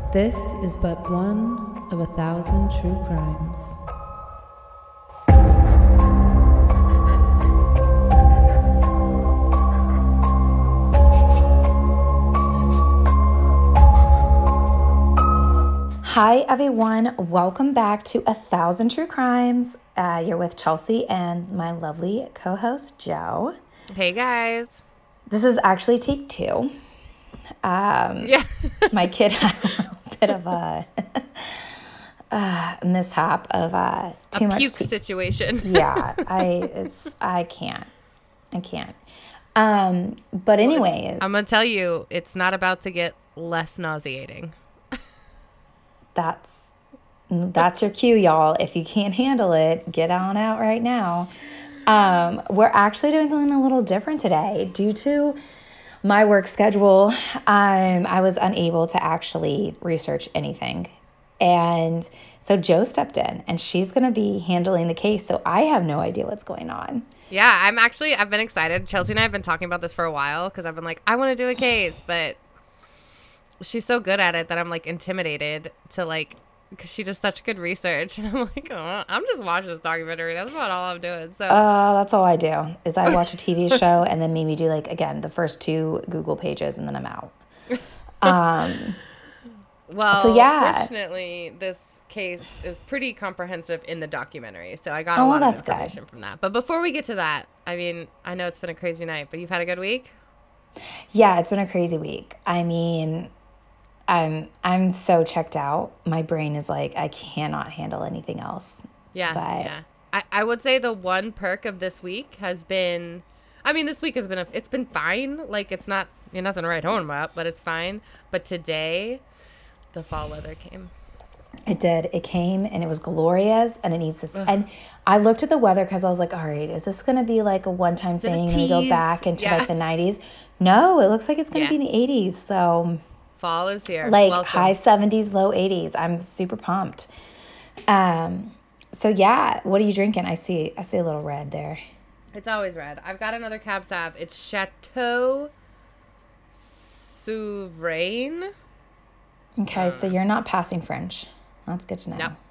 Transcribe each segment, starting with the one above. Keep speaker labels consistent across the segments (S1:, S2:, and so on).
S1: This is but one of 1,000 true crimes.
S2: Hi everyone, welcome back to 1,000 True Crimes. You're with Chelsea and my lovely co-host Joe.
S3: Hey guys.
S2: This is actually take two.
S3: Yeah.
S2: My kid had a little bit of a mishap of too much
S3: puke situation.
S2: Yeah, I can't. But anyways,
S3: I'm gonna tell you, it's not about to get less nauseating.
S2: That's your cue, y'all. If you can't handle it, get on out right now. We're actually doing something a little different today. Due to my work schedule, I was unable to actually research anything. And so Joe stepped in, and she's going to be handling the case. So I have no idea what's going on.
S3: Yeah, I've been excited. Chelsea and I have been talking about this for a while because I've been like, I want to do a case, but she's so good at it that I'm like intimidated to because she does such good research. And I'm like, oh, I'm just watching this documentary. That's about all I'm doing. So
S2: that's all I do is I watch a TV show and then maybe do the first 2 Google pages and then I'm out.
S3: Fortunately, this case is pretty comprehensive in the documentary. So I got a lot of information from that. But before we get to that, I mean, I know it's been a crazy night, but you've had a good week?
S2: Yeah, it's been a crazy week. I mean, I'm so checked out. My brain is like, I cannot handle anything else.
S3: Yeah. I would say the one perk of this week has been, this week has been, it's been fine. Like, it's not, nothing to write home about, but it's fine. But today, the fall weather came.
S2: It did. It came and it was glorious and it needs this. And I looked at the weather because I was like, all right, is this going to be like a one-time thing and we go back into the 90s? No, it looks like it's going to be in the 80s. So
S3: fall is here.
S2: Welcome. High 70s, low 80s. I'm super pumped. So yeah, what are you drinking? I see a little red there.
S3: It's always red. I've got another Cab Sav. It's Chateau Souverain.
S2: Okay, so you're not passing French. That's good to know.
S3: No.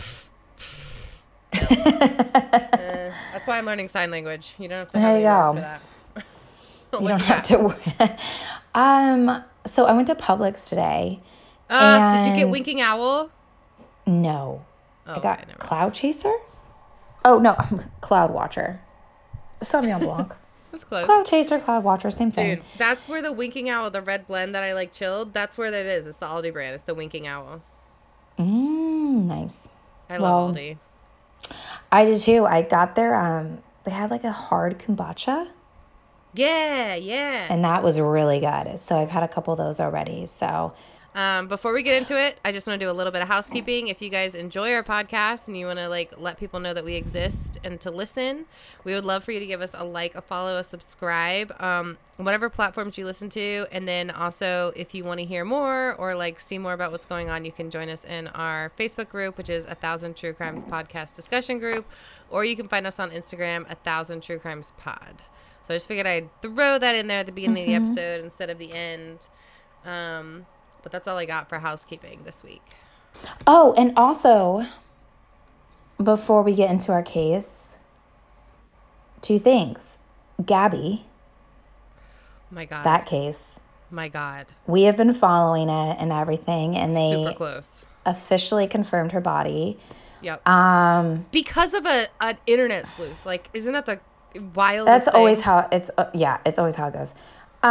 S3: That's why I'm learning sign language. You don't have to have any words for that.
S2: You don't have to. So I went to Publix today.
S3: Did you get Winking Owl?
S2: No.
S3: Oh,
S2: I got Cloud Chaser. Oh, no. Cloud Watcher. Sauvignon Blanc.
S3: That's close.
S2: Cloud Chaser, Cloud Watcher, same thing.
S3: Dude, that's where the Winking Owl, the red blend that I like chilled, that's where that is. It's the Aldi brand. It's the Winking Owl.
S2: Nice.
S3: I love Aldi.
S2: I did too. I got there. They had like a hard kombucha.
S3: Yeah.
S2: And that was really good. So I've had a couple of those already. So
S3: before we get into it, I just want to do a little bit of housekeeping. If you guys enjoy our podcast and you want to let people know that we exist and to listen, we would love for you to give us a like, a follow, a subscribe, whatever platforms you listen to. And then also, if you want to hear more or see more about what's going on, you can join us in our Facebook group, which is 1,000 True Crimes Podcast Discussion Group, or you can find us on Instagram, 1,000 True Crimes Pod. So I just figured I'd throw that in there at the beginning of the episode instead of the end. But that's all I got for housekeeping this week.
S2: Oh, and also, before we get into our case, 2 things. Gabby.
S3: My God.
S2: That case.
S3: My God.
S2: We have been following it and everything, and they
S3: super close.
S2: Officially confirmed her body.
S3: Yep. Because of an internet sleuth. Isn't that the wildest
S2: That's
S3: thing?
S2: always how it's it's always how it goes.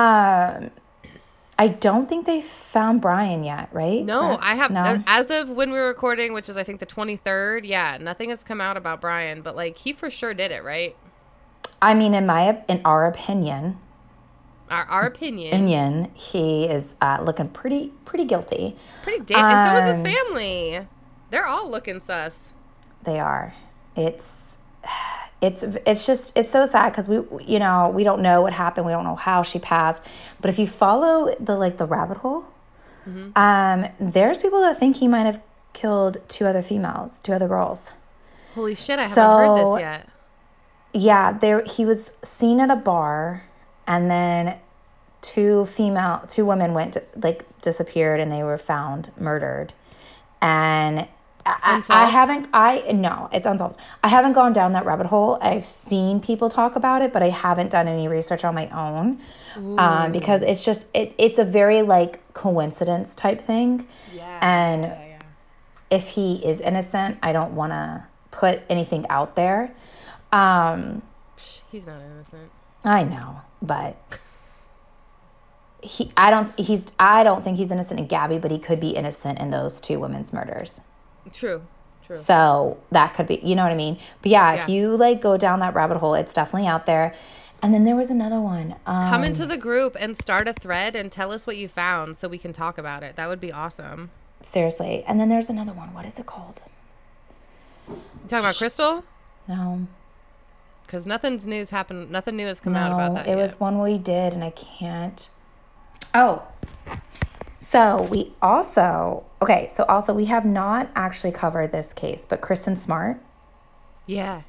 S2: I don't think they found Brian yet, right?
S3: No,
S2: Correct?
S3: I have.
S2: No?
S3: As of when we were recording, which is I think the 23rd. Yeah, nothing has come out about Brian, but he for sure did it, right?
S2: I mean, in our opinion.
S3: Our opinion.
S2: He is looking pretty guilty.
S3: Pretty damn. And so is his family. They're all looking sus.
S2: They are. It's so sad because we don't know what happened. We don't know how she passed. But if you follow the rabbit hole, there's people that think he might have killed 2 other girls.
S3: Holy shit! I haven't heard this yet.
S2: Yeah, he was seen at a bar, and then two women disappeared and they were found murdered. And it's unsolved. I haven't gone down that rabbit hole. I've seen people talk about it, but I haven't done any research on my own. Because it's just, it's a very like coincidence type thing.
S3: Yeah.
S2: And if he is innocent, I don't want to put anything out there.
S3: He's not innocent.
S2: I know, but I don't think he's innocent in Gabby, but he could be innocent in those two women's murders.
S3: True.
S2: So that could be, you know what I mean? But if you like go down that rabbit hole, it's definitely out there. And then there was another one.
S3: Come into the group and start a thread and tell us what you found so we can talk about it. That would be awesome.
S2: Seriously. And then there's another one. What is it called?
S3: You talking about Crystal?
S2: No.
S3: Because nothing new has come out about that
S2: it
S3: yet.
S2: was one we did, and I can't. Oh. So we also we have not actually covered this case, but Kristen Smart.
S3: Yeah.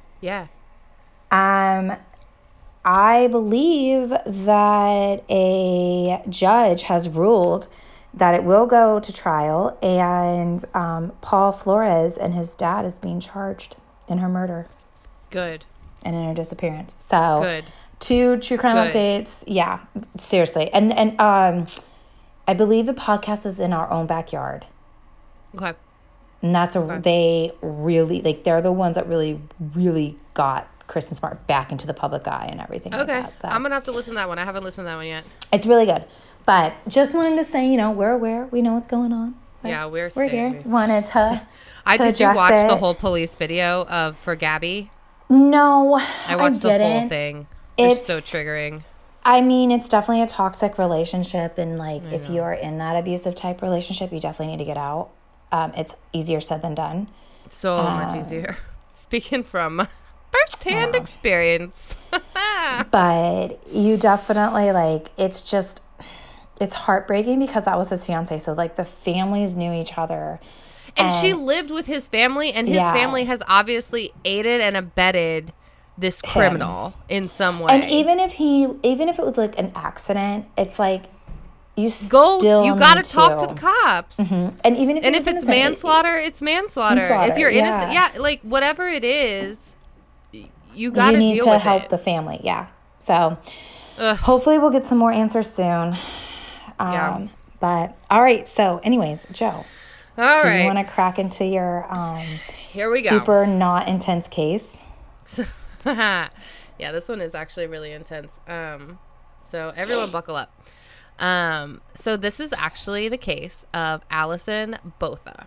S2: I believe that a judge has ruled that it will go to trial, and Paul Flores and his dad is being charged in her murder.
S3: Good.
S2: And in her disappearance. So
S3: good.
S2: 2 true crime updates. Yeah, seriously. And I believe the podcast is in our own backyard.
S3: Okay.
S2: And that's they really, like, they're the ones that really, really got Kristen Smart back into the public eye and everything like that. So
S3: I'm going to have to listen to that one. I haven't listened to that one yet.
S2: It's really good. But just wanted to say, we're aware. We know what's going on. Right?
S3: Yeah, we're
S2: here. Wanted to
S3: did you watch the whole police video for Gabby?
S2: No,
S3: I watched the whole thing. It's so triggering.
S2: I mean, it's definitely a toxic relationship. And, like, if you're in that abusive type relationship, you definitely need to get out. It's easier said than done.
S3: So much easier. Speaking from first-hand experience.
S2: But you definitely, like, it's heartbreaking because that was his fiance. So, like, the families knew each other.
S3: And she lived with his family, and his family has obviously aided and abetted this criminal in some way.
S2: And even if it was like an accident, it's like you
S3: got to talk to the cops.
S2: Mm-hmm. And even if
S3: it's manslaughter, it's manslaughter. If you're innocent, like whatever it is, you got to deal with it. You need to
S2: help the family, So hopefully we'll get some more answers soon. But all right. So, anyways, Joe.
S3: All right.
S2: Do you want to crack into your
S3: here we go.
S2: Super not intense case?
S3: Yeah, this one is actually really intense. So everyone buckle up. So this is actually the case of Allison Botha.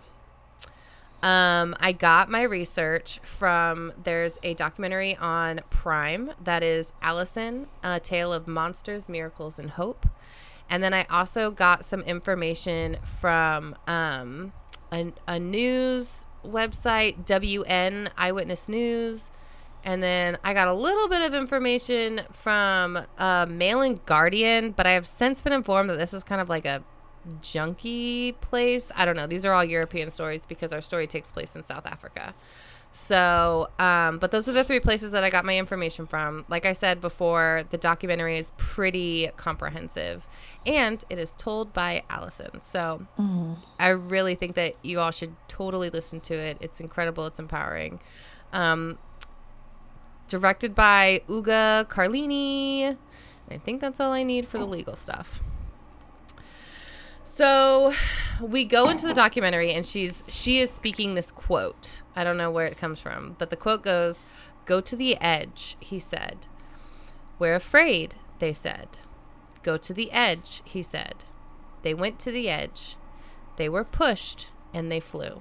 S3: I got my research from, there's a documentary on Prime that is Allison, A Tale of Monsters, Miracles, and Hope. And then I also got some information from a news website, WN Eyewitness News. And then I got a little bit of information from Mail and Guardian, but I have since been informed that this is kind of like a junky place. I don't know. These are all European stories because our story takes place in South Africa. So, but those are the 3 places that I got my information from. Like I said before, the documentary is pretty comprehensive, and it is told by Allison. So I really think that you all should totally listen to it. It's incredible. It's empowering. Directed by Uga Carlini. I think that's all I need for the legal stuff. So we go into the documentary, and she is speaking this quote. I don't know where it comes from, but the quote goes, "Go to the edge," he said. "We're afraid," they said. "Go to the edge," he said. They went to the edge. They were pushed, and they flew.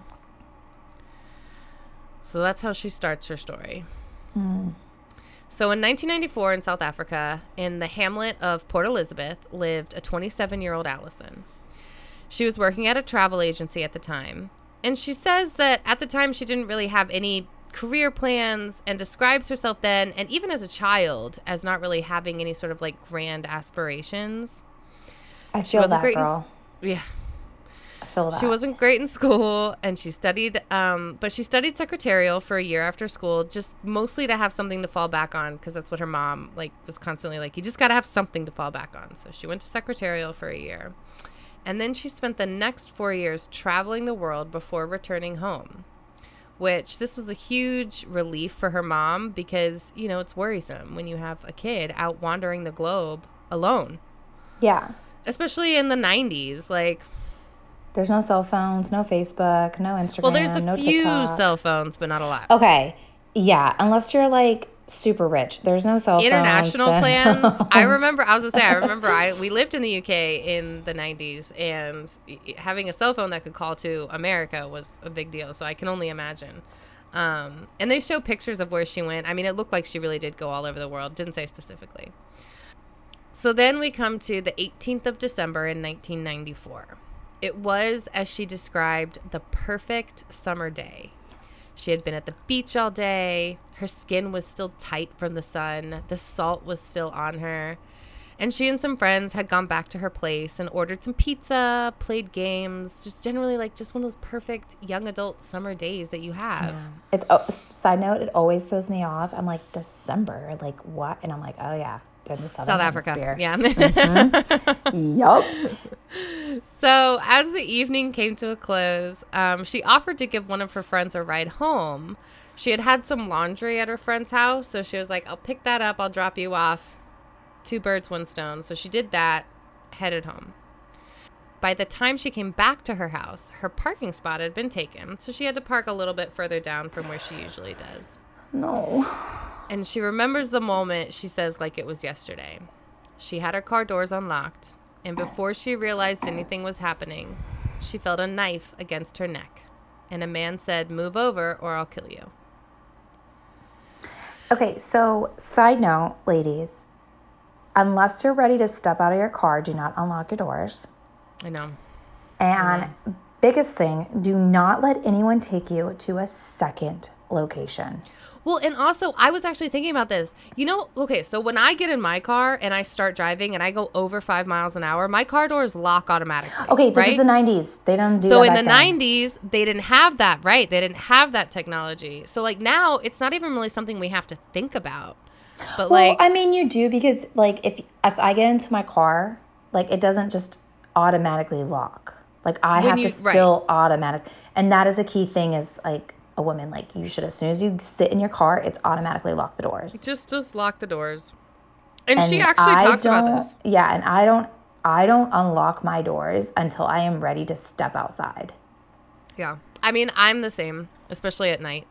S3: So that's how she starts her story. So in 1994 in South Africa, in the hamlet of Port Elizabeth, lived a 27-year-old Allison. She was working at a travel agency at the time, and she says that at the time she didn't really have any career plans, and describes herself then, and even as a child, as not really having any sort of like grand aspirations.
S2: I feel that, girl.
S3: Yeah.
S2: feel that.
S3: She wasn't great in school, and she studied, but she studied secretarial for a year after school, just mostly to have something to fall back on, because that's what her mom was constantly like. You just got to have something to fall back on. So she went to secretarial for a year, and then she spent the next 4 years traveling the world before returning home. Which this was a huge relief for her mom because it's worrisome when you have a kid out wandering the globe alone.
S2: Yeah.
S3: Especially in the 90s,
S2: there's no cell phones, no Facebook, no Instagram,
S3: well, there's
S2: no
S3: a few
S2: TikTok.
S3: cell phones, but not a lot.
S2: Okay. Yeah, unless you're super rich. There's no cell phones.
S3: International plans. I remember we lived in the UK in the 90s, and having a cell phone that could call to America was a big deal. So I can only imagine. And they show pictures of where she went. I mean, it looked like she really did go all over the world. Didn't say specifically. So then we come to the 18th of December in 1994. It was, as she described, the perfect summer day. She had been at the beach all day. Her skin was still tight from the sun. The salt was still on her. And she and some friends had gone back to her place and ordered some pizza, played games, just generally just one of those perfect young adult summer days that you have.
S2: Yeah. Side note, it always throws me off. I'm like, December, what? And I'm like, oh yeah, they're in the South
S3: Africa.
S2: Hemisphere.
S3: Yeah.
S2: Mm-hmm. Yup.
S3: So as the evening came to a close, she offered to give one of her friends a ride home. She had some laundry at her friend's house, so she was like, I'll pick that up, I'll drop you off. 2 birds, 1 stone. So she did that, headed home. By the time she came back to her house, her parking spot had been taken, so she had to park a little bit further down from where she usually does.
S2: No.
S3: And she remembers the moment, she says, like it was yesterday. She had her car doors unlocked, and before she realized anything was happening, she felt a knife against her neck. And a man said, "Move over or I'll kill you."
S2: Okay, so side note, ladies, unless you're ready to step out of your car, do not unlock your doors.
S3: I know.
S2: And biggest thing, do not let anyone take you to a second location.
S3: Well, and also, I was actually thinking about this. Okay, so when I get in my car and I start driving and I go over 5 miles an hour, my car doors lock automatically.
S2: Okay, this is the 90s. They don't do that.
S3: So in the 90s, they didn't have that, right? They didn't have that technology. So now, it's not even really something we have to think about. But
S2: well, I mean, you do because if I get into my car, it doesn't just automatically lock. I have to still automatic. And that is a key thing is a woman, you should, as soon as you sit in your car, it's automatically lock the doors.
S3: Just lock the doors. And she actually talks about this.
S2: Yeah, and I don't unlock my doors until I am ready to step outside.
S3: Yeah. I mean, I'm the same, especially at night.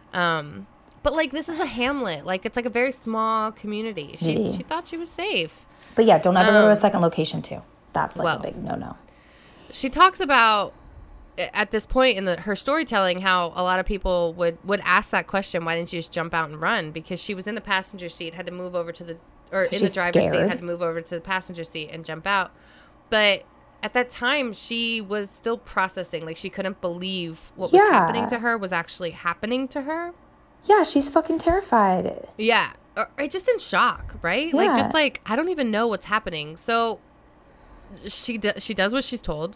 S3: But this is a hamlet. It's a very small community. She thought she was safe.
S2: But yeah, don't ever go to a second location too. That's a big no-no.
S3: She talks about at this point in her storytelling how a lot of people would ask that question, why didn't you just jump out and run? Because she was in the passenger seat, had to move over to the driver's seat, had to move over to the passenger seat and jump out. But at that time, she was still processing. She couldn't believe what was happening to her was actually happening to her.
S2: Yeah, she's fucking terrified.
S3: Yeah. Or just in shock, right?
S2: Yeah.
S3: I don't even know what's happening. So she does what she's told.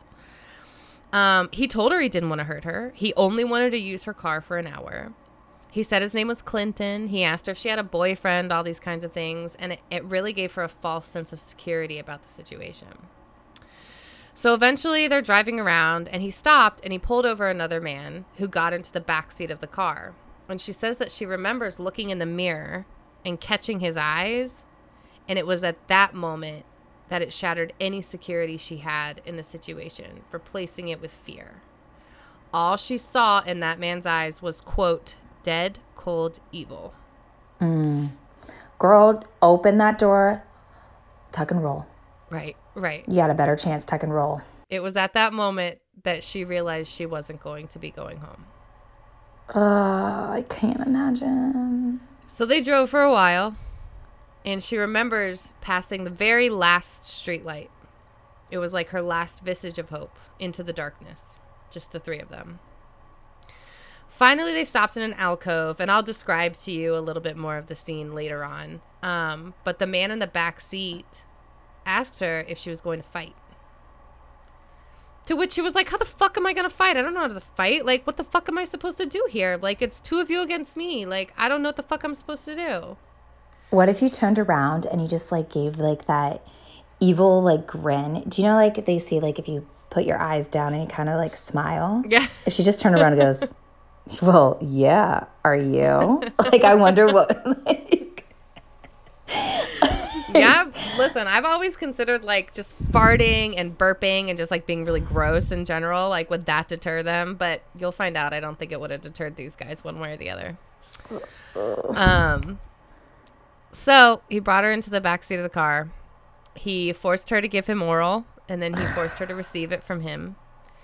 S3: He told her he didn't want to hurt her. He only wanted to use her car for an hour. He said his name was Clinton. He asked her if she had a boyfriend, all these kinds of things. And it really gave her a false sense of security about the situation. So eventually they're driving around and he stopped and he pulled over another man who got into the back seat of the car. And she says that she remembers looking in the mirror and catching his eyes. And it was at that moment that it shattered any security she had in the situation, replacing it with fear. All she saw in that man's eyes was, quote, dead, cold, evil.
S2: Girl, open that door, tuck and roll.
S3: Right.
S2: You got a better chance, tuck and roll.
S3: It was at that moment that she realized she wasn't going to be going home.
S2: I can't imagine.
S3: So they drove for a while. And she remembers passing the very last streetlight. It was her last vestige of hope into the darkness. Just the 3 of them. Finally, they stopped in an alcove, and I'll describe to you a little bit more of the scene later on. But the man in the back seat asked her if she was going to fight. To which she was like, how the fuck am I going to fight? I don't know how to fight. Like, what the fuck am I supposed to do here? Like, it's two of you against me. Like, I don't know what the fuck I'm supposed to do.
S2: What if you turned around and you just, like, gave, like, that evil, like, grin? Do you know, like, they see, like, if you put your eyes down and you kind of, like, smile?
S3: Yeah.
S2: If she just turned around and goes, well, yeah, are you? Like, I wonder what, like...
S3: Yeah, listen, I've always considered, like, just farting and burping and just, like, being really gross in general. Like, would that deter them? But you'll find out. I don't think it would have deterred these guys one way or the other. So he brought her into the backseat of the car. He forced her to give him oral, and then he forced her to receive it from him,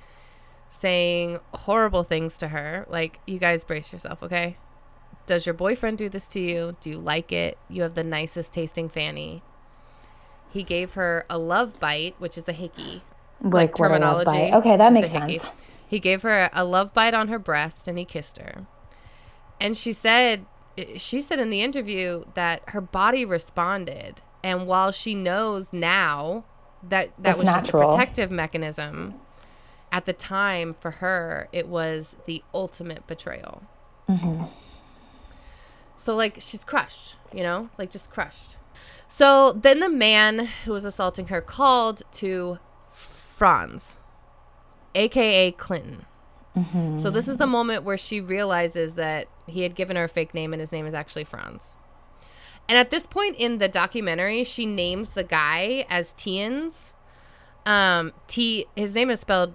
S3: saying horrible things to her. Like, you guys brace yourself, okay? Does your boyfriend do this to you? Do you like it? You have the nicest tasting fanny. He gave her a love bite, which is a hickey.
S2: Like what,
S3: terminology.
S2: A love bite? Okay, that makes
S3: hickey.
S2: sense.
S3: He gave her a love bite on her breast, and he kissed her. And she said in the interview that her body responded. And while she knows now that was
S2: natural.
S3: Just a protective mechanism, at the time for her, it was the ultimate betrayal.
S2: Mm-hmm.
S3: So, like, she's crushed, you know, like, just crushed. So then the man who was assaulting her called to Franz, a.k.a. Clinton.
S2: Mm-hmm.
S3: So this is the moment where she realizes that he had given her a fake name and his name is actually Franz. And at this point in the documentary, she names the guy as Tiens. His name is spelled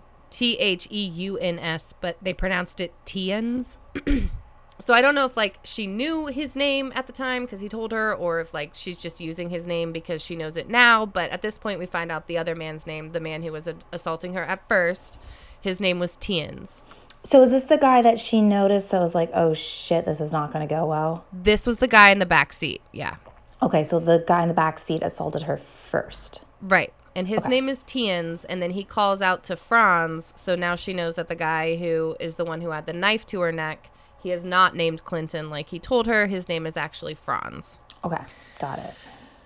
S3: Theuns, but they pronounced it Tiens. So I don't know if, like, she knew his name at the time because he told her, or if, like, she's just using his name because she knows it now. But at this point, we find out the other man's name, the man who was assaulting her at first, his name was Tiens.
S2: So is this the guy that she noticed that was like, oh, shit, this is not going to go well?
S3: This was the guy in the back seat, yeah.
S2: Okay, so the guy in the back seat assaulted her first.
S3: Right. And his name is Tiens, and then he calls out to Franz, so now she knows that the guy who is the one who had the knife to her neck, he is not named Clinton like he told her. His name is actually Franz.
S2: Okay, got it.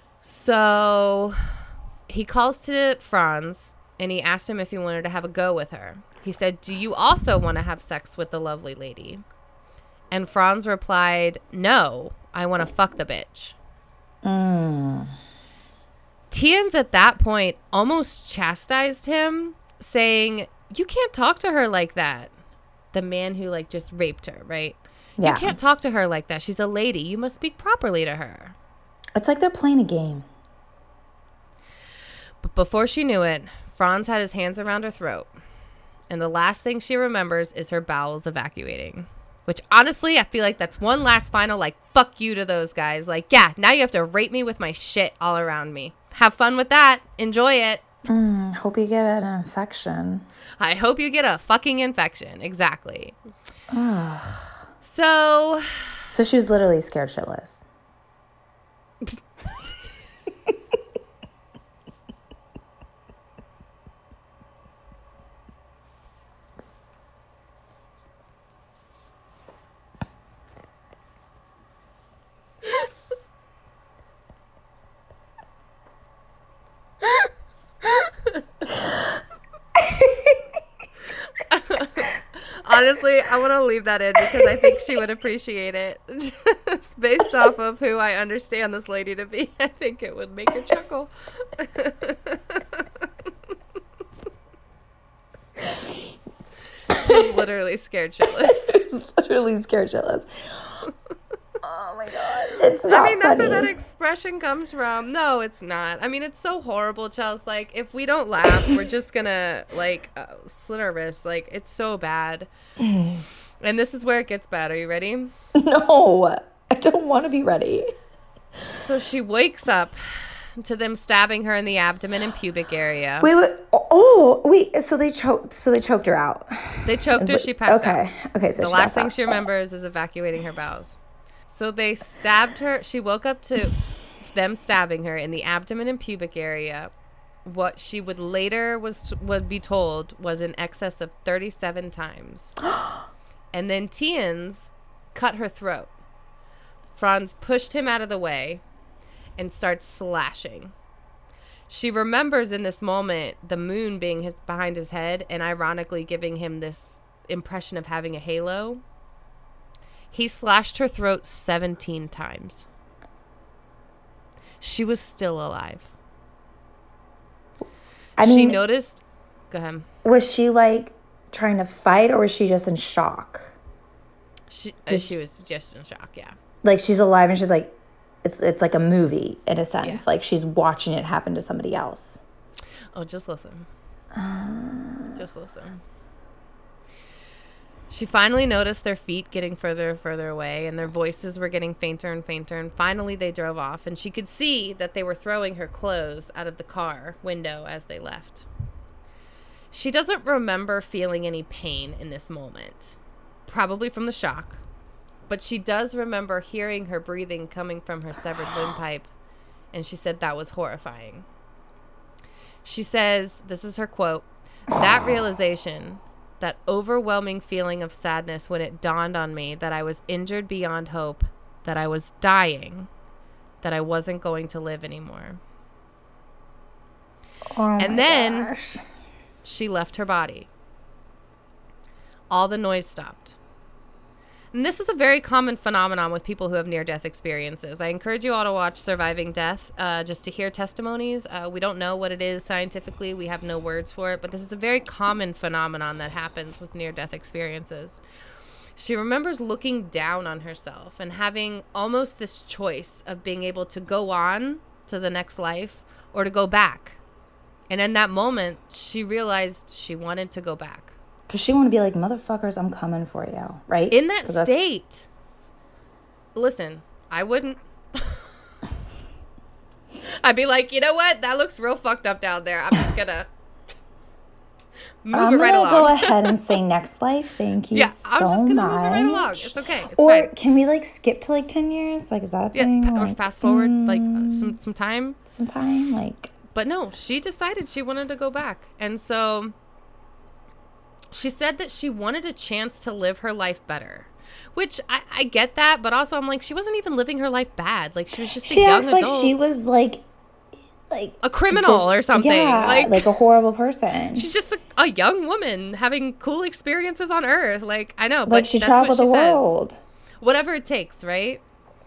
S3: So he calls to Franz, and he asked him if he wanted to have a go with her. He said, do you also want to have sex with the lovely lady? And Franz replied, no, I want to fuck the bitch. Tiens at that point almost chastised him, saying, you can't talk to her like that. The man who, like, just raped her, right? Yeah. You can't talk to her like that. She's a lady. You must speak properly to her.
S2: It's like they're playing a game.
S3: But before she knew it, Franz had his hands around her throat. And the last thing she remembers is her bowels evacuating. Which, honestly, I feel like that's one last final, like, fuck you to those guys. Like, yeah, now you have to rape me with my shit all around me. Have fun with that. Enjoy it.
S2: Hope you get an infection.
S3: I hope you get a fucking infection. Exactly. So
S2: she was literally scared shitless.
S3: Honestly, I want to leave that in because I think she would appreciate it. Just based off of who I understand this lady to be, I think it would make her chuckle. She's literally scared shitless.
S2: She's literally scared shitless. Oh my god. It's not
S3: I mean, that's
S2: funny.
S3: where that expression comes from. No, it's not. I mean, it's so horrible, Chelsea. Like, if we don't laugh, we're just gonna, like, slit our wrists. Like, it's so bad. And this is where it gets bad. Are you ready?
S2: No, I don't want to be ready.
S3: So she wakes up to them stabbing her in the abdomen and pubic area.
S2: Wait. So they choked her out.
S3: They choked her. She passed out.
S2: Okay. So
S3: the last thing she remembers is evacuating her bowels. So they stabbed her. She woke up to them stabbing her in the abdomen and pubic area. What she would later would be told was in excess of 37 times. And then Tiens cut her throat. Franz pushed him out of the way and starts slashing. She remembers in this moment the moon being behind his head and ironically giving him this impression of having a halo. He slashed her throat 17 times. She was still alive. She noticed. Go ahead.
S2: Was she like trying to fight, or was she just in shock?
S3: She was just in shock, yeah.
S2: Like she's alive and she's like, it's like a movie in a sense.
S3: Yeah.
S2: Like she's watching it happen to somebody else.
S3: Oh, just listen. Just listen. She finally noticed their feet getting further and further away, and their voices were getting fainter and fainter, and finally they drove off, and she could see that they were throwing her clothes out of the car window as they left. She doesn't remember feeling any pain in this moment, probably from the shock, but she does remember hearing her breathing coming from her severed windpipe, and she said that was horrifying. She says, this is her quote, "That realization, that overwhelming feeling of sadness when it dawned on me that I was injured beyond hope, that I was dying, that I wasn't going to live anymore." And then she left her body. All the noise stopped. And this is a very common phenomenon with people who have near-death experiences. I encourage you all to watch Surviving Death just to hear testimonies. We don't know what it is scientifically. We have no words for it. But this is a very common phenomenon that happens with near-death experiences. She remembers looking down on herself and having almost this choice of being able to go on to the next life or to go back. And in that moment, she realized she wanted to go back.
S2: Because she want to be like, motherfuckers, I'm coming for you, right?
S3: In that state. Listen, I wouldn't. I'd be like, you know what? That looks real fucked up down there. I'm just going to move it right along.
S2: I'm going to go ahead and say next life. Thank you so much.
S3: I'm just going to move it right along. It's okay. It's
S2: or
S3: fine.
S2: Can we like skip to like 10 years? Like, is that a thing?
S3: Yeah, or
S2: like,
S3: fast forward like some time.
S2: Some time, like.
S3: But no, she decided she wanted to go back. And so she said that she wanted a chance to live her life better, which I get that. But also I'm like, she wasn't even living her life bad. Like she was just a young adult. She acts like
S2: she was like
S3: a criminal or something.
S2: Yeah, like a horrible person.
S3: She's just a young woman having cool experiences on Earth. Like, I know, but
S2: like she traveled the world.
S3: Says. Whatever it takes, right?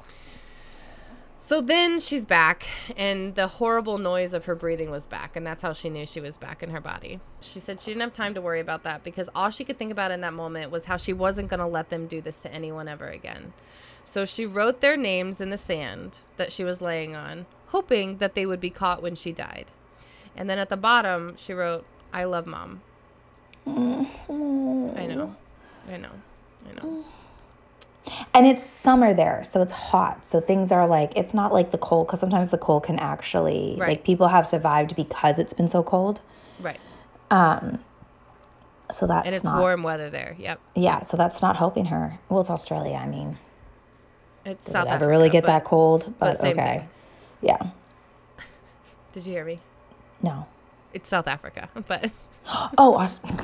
S3: So then she's back, and the horrible noise of her breathing was back, and that's how she knew she was back in her body. She said she didn't have time to worry about that because all she could think about in that moment was how she wasn't going to let them do this to anyone ever again. So she wrote their names in the sand that she was laying on, hoping that they would be caught when she died. And then at the bottom, she wrote, "I love Mom." I know.
S2: And it's summer there, so it's hot. So things are like, it's not like the cold, because sometimes the cold can actually, like people have survived because it's been so cold.
S3: Right.
S2: So that's
S3: and it's warm weather there. Yep.
S2: Yeah, so that's not helping her. Well, it's Australia. I mean,
S3: it's
S2: does
S3: South
S2: it ever Africa,
S3: really
S2: get that cold? But
S3: same
S2: okay.
S3: Thing.
S2: Yeah.
S3: Did you hear me?
S2: No.
S3: It's South Africa, but.
S2: Oh.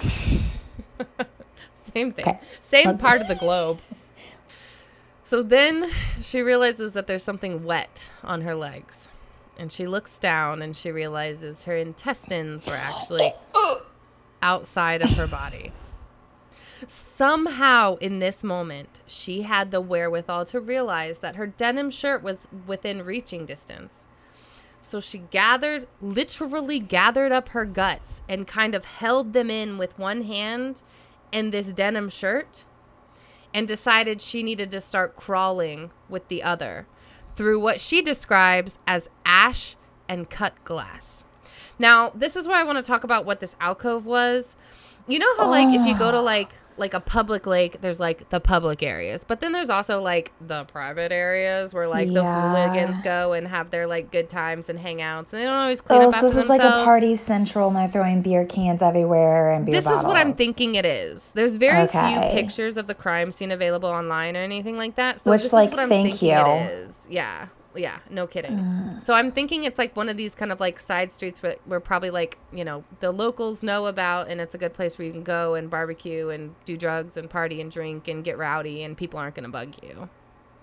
S3: Same thing.
S2: Okay.
S3: Same part of the globe. So then she realizes that there's something wet on her legs. And she looks down and she realizes her intestines were actually outside of her body. Somehow in this moment, she had the wherewithal to realize that her denim shirt was within reaching distance. So she literally gathered up her guts and kind of held them in with one hand and this denim shirt, and decided she needed to start crawling with the other through what she describes as ash and cut glass. Now, this is where I want to talk about what this alcove was. You know how, like, if you go to, like a public lake, there's, like, the public areas. But then there's also, like, the private areas where, like, the hooligans go and have their, like, good times and hangouts. And they don't always clean up after themselves.
S2: So this is like a party central, and they're throwing beer cans everywhere and beer bottles.
S3: This is what I'm thinking it is. There's very few pictures of the crime scene available online or anything like that. So this is what I'm thinking it is. Yeah, no kidding. So I'm thinking it's like one of these kind of like side streets where probably like, you know, the locals know about, and it's a good place where you can go and barbecue and do drugs and party and drink and get rowdy, and people aren't going to bug you.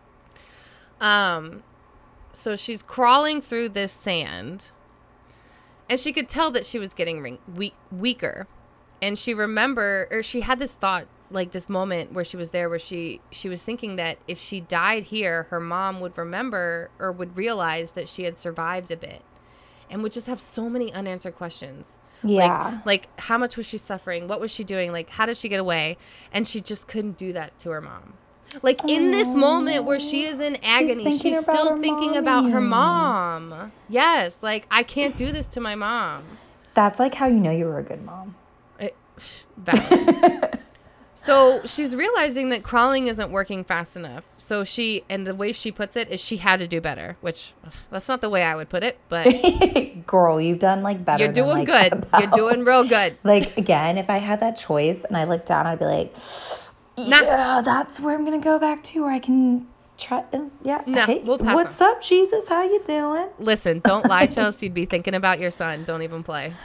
S3: So she's crawling through this sand, And she could tell that she was getting weaker. And she had this thought, like this moment where she was there, where she was thinking that if she died here, her mom would remember or would realize that she had survived a bit and would just have so many unanswered questions.
S2: Yeah.
S3: Like how much was she suffering? What was she doing? Like, how did she get away? And she just couldn't do that to her mom. Like in this moment where she is in agony, she's still thinking about her mom. Yes. Like, I can't do this to my mom.
S2: That's like how you know you were a good mom.
S3: Valid. So she's realizing that crawling isn't working fast enough. So and the way she puts it is she had to do better, which that's not the way I would put it, but
S2: girl, you've done like better.
S3: You're doing
S2: than, like,
S3: good. You're doing real good.
S2: Like, again, if I had that choice and I looked down, I'd be like, yeah, that's where I'm going to go back to, where I can try. Yeah.
S3: No,
S2: hey,
S3: we'll pass
S2: what's
S3: on.
S2: up, Jesus? How you doing?
S3: Listen, don't lie, Chelsea. You'd be thinking about your son. Don't even play.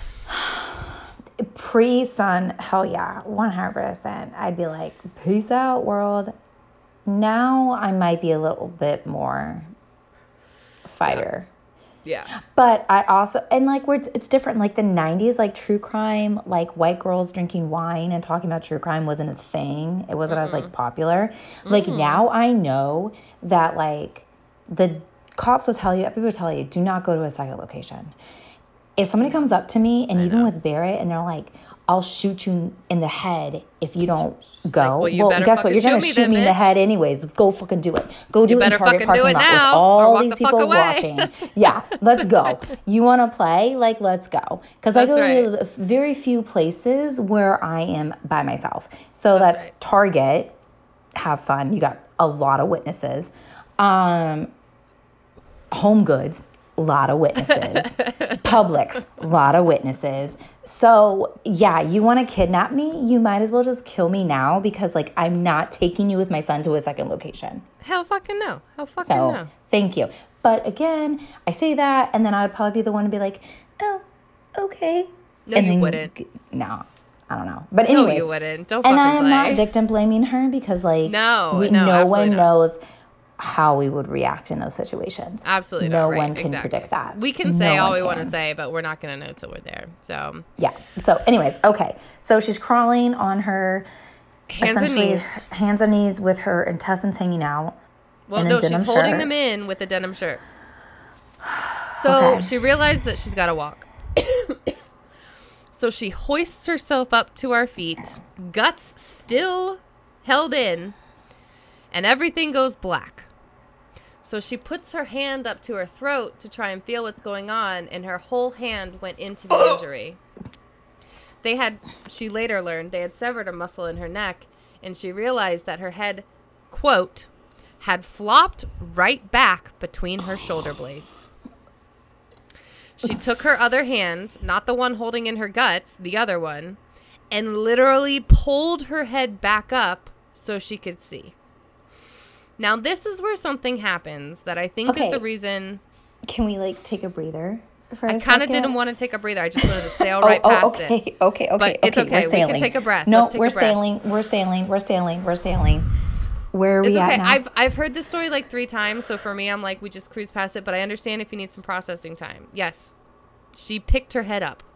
S2: Pre-son, hell yeah, 100%. I'd be like, peace out, world. Now I might be a little bit more fighter.
S3: Yeah.
S2: But I also, and like, it's different. Like the 90s, like true crime, like white girls drinking wine and talking about true crime wasn't a thing. It wasn't as like popular. Like now I know that like the cops will tell you, people will tell you, do not go to a second location. If somebody comes up to me, and even with Barrett, and they're like, I'll shoot you in the head if you don't go.
S3: Like,
S2: well, guess what? You're going to shoot me in the head anyways. Go fucking do it. Go do it in Target parking lot with all these people watching. Yeah, let's go. You want to play? Like, let's go. Because I go to very few places where I am by myself. So that's Target. Have fun. You got a lot of witnesses. Home Goods. A lot of witnesses. Publix, a lot of witnesses. So, yeah, you want to kidnap me? You might as well just kill me now, because, like, I'm not taking you with my son to a second location.
S3: Hell fucking no. No.
S2: Thank you. But, again, I say that, and then I would probably be the one to be like, oh, okay.
S3: No, and you wouldn't.
S2: No. I don't know. But anyways.
S3: No, you wouldn't. Don't fucking play.
S2: And I am not victim blaming her, because, like, no one knows how we would react in those situations.
S3: Absolutely
S2: no
S3: not.
S2: one can predict that.
S3: We can say all we want to say, but we're not going to know till we're there. So
S2: yeah. So anyways, okay. So she's crawling on her
S3: hands
S2: and knees with her intestines hanging out.
S3: Well, no, she's holding them in with a denim shirt. So she realized that she's got to walk. So she hoists herself up to our feet, guts still held in, and everything goes black. So she puts her hand up to her throat to try and feel what's going on, and her whole hand went into the injury. She later learned they had severed a muscle in her neck, and she realized that her head, quote, had flopped right back between her shoulder blades. She took her other hand, not the one holding in her guts, the other one, and literally pulled her head back up so she could see. Now, this is where something happens that I think is the reason. Can
S2: we, like, take a breather for a
S3: second? I kind of didn't want to take a breather. I just wanted to sail right past it.
S2: Okay.
S3: But it's okay. We can take a breath.
S2: No, we're sailing. We're sailing. Where are we at now?
S3: I've heard this story like 3 times, so for me, I'm like, we just cruise past it. But I understand if you need some processing time. Yes. She picked her head up.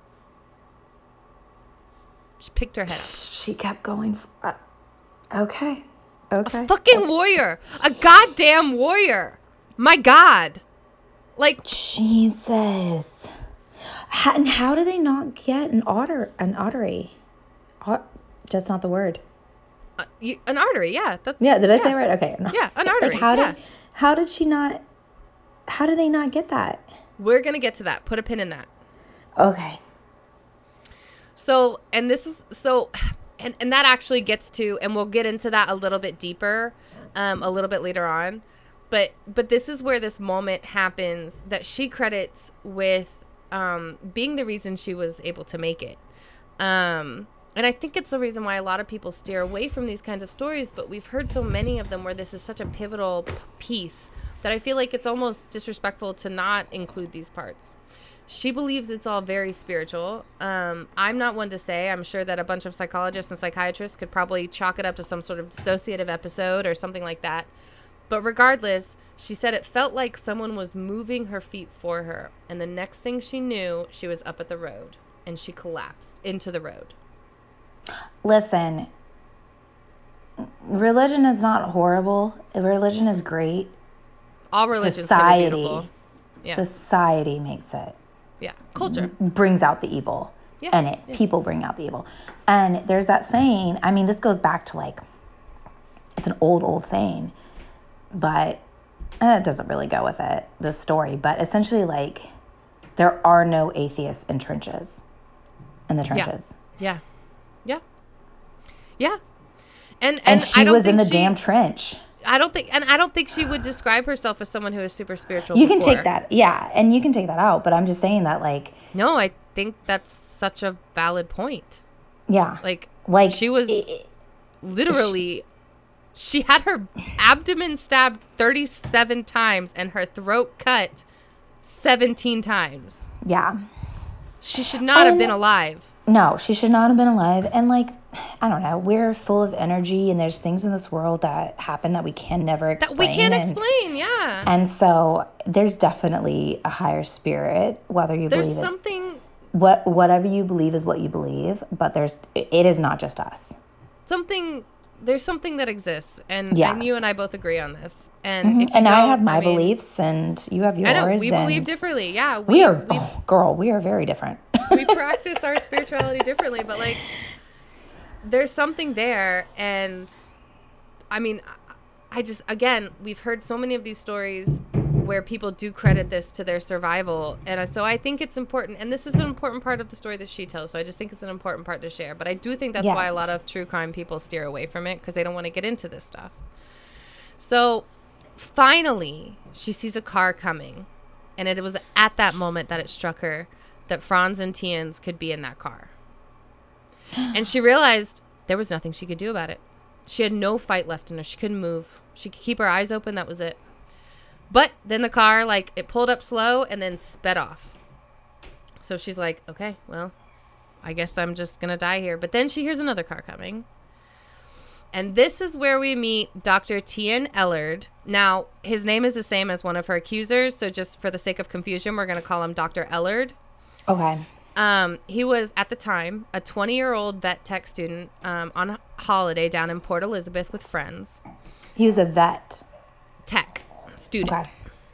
S2: She kept going. Okay.
S3: A fucking warrior. A goddamn warrior. My God. Like,
S2: Jesus. And how do they not get an artery? That's not the word.
S3: An artery, yeah.
S2: Did I say it right? Okay.
S3: Yeah, an artery.
S2: Like how did they not get that?
S3: We're going to get to that. Put a pin in that.
S2: Okay.
S3: So, and this is, so, and that actually gets to, and we'll get into that a little bit deeper, a little bit later on. But this is where this moment happens that she credits with being the reason she was able to make it. And I think it's the reason why a lot of people steer away from these kinds of stories, but we've heard so many of them where this is such a pivotal piece that I feel like it's almost disrespectful to not include these parts. She believes it's all very spiritual. I'm not one to say. I'm sure that a bunch of psychologists and psychiatrists could probably chalk it up to some sort of dissociative episode or something like that. But regardless, she said it felt like someone was moving her feet for her. And the next thing she knew, she was up at the road and she collapsed into the road.
S2: Listen, religion is not horrible. Religion is great.
S3: All religions can be beautiful.
S2: Yeah. Society makes it.
S3: Yeah. Culture.
S2: Brings out the evil.
S3: Yeah.
S2: And people bring out the evil. And there's that saying, I mean, this goes back to like, it's an old saying, but it doesn't really go with it, this story. But essentially, like, there are no atheists in the trenches.
S3: Yeah. And
S2: she
S3: I don't
S2: was
S3: think
S2: in the damn trench.
S3: I don't think she would describe herself as someone who is super spiritual.
S2: You can take that, and you can take that out. But I'm just saying that, like,
S3: no, I think that's such a valid point.
S2: Yeah,
S3: like she was literally, she had her abdomen stabbed 37 times and her throat cut 17 times.
S2: Yeah,
S3: she should not have been alive.
S2: No, she should not have been alive. And like, I don't know, we're full of energy and there's things in this world that happen that we can never explain.
S3: That we can't explain, yeah.
S2: And so there's definitely a higher spirit, whether you believe
S3: something...
S2: Whatever you believe is what you believe, but it is not just us.
S3: There's something that exists, and you and I both agree on this. And if you
S2: and I have my beliefs, and you have yours.
S3: I know, we believe differently, yeah.
S2: We are very different.
S3: We practice our spirituality differently, but like, there's something there, and I mean, again, we've heard so many of these stories where people do credit this to their survival, and so I think it's important, and this is an important part of the story that she tells, so I just think it's an important part to share. But I do think that's why a lot of true crime people steer away from it, because they don't want to get into this stuff. So finally she sees a car coming, and it was at that moment that it struck her that Franz and Tiens could be in that car, and she realized there was nothing she could do about it. She had no fight left in her. She couldn't move. She could keep her eyes open. That was it. But then the car, like, it pulled up slow and then sped off. So she's like, okay, well, I guess I'm just going to die here. But then she hears another car coming. And this is where we meet Dr. Tien Ellard. Now, his name is the same as one of her accusers. So just for the sake of confusion, we're going to call him Dr. Ellard.
S2: Okay.
S3: He was, at the time, a 20-year-old vet tech student on holiday down in Port Elizabeth with friends.
S2: He was a vet
S3: tech student.
S2: Okay.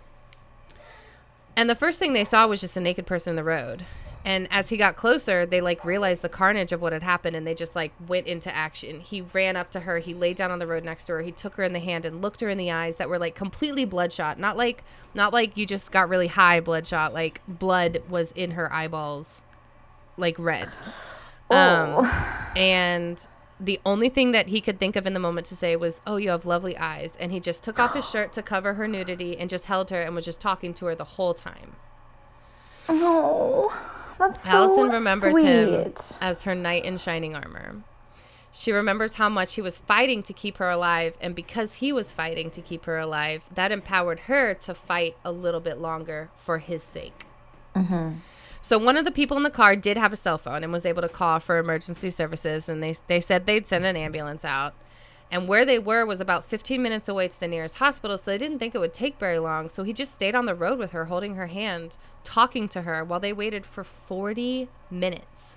S3: And the first thing they saw was just a naked person in the road. And as he got closer, they like realized the carnage of what had happened, and they just like went into action. He ran up to her. He laid down on the road next to her. He took her in the hand and looked her in the eyes that were like completely bloodshot. Not like you just got really high bloodshot. Blood was in her eyeballs, like red. And the only thing that he could think of in the moment to say was, "Oh, you have lovely eyes." And he just took off his shirt to cover her nudity and just held her and was just talking to her the whole time.
S2: Oh, that's so
S3: Allison remembers
S2: sweet.
S3: him as her knight in shining armor. She remembers how much he was fighting to keep her alive, and because he was fighting to keep her alive, that empowered her to fight a little bit longer for his sake.
S2: Mm-hmm.
S3: So one of the people in the car did have a cell phone and was able to call for emergency services, and they said they'd send an ambulance out. And where they were was about 15 minutes away to the nearest hospital, so they didn't think it would take very long. So he just stayed on the road with her, holding her hand, talking to her while they waited for 40 minutes.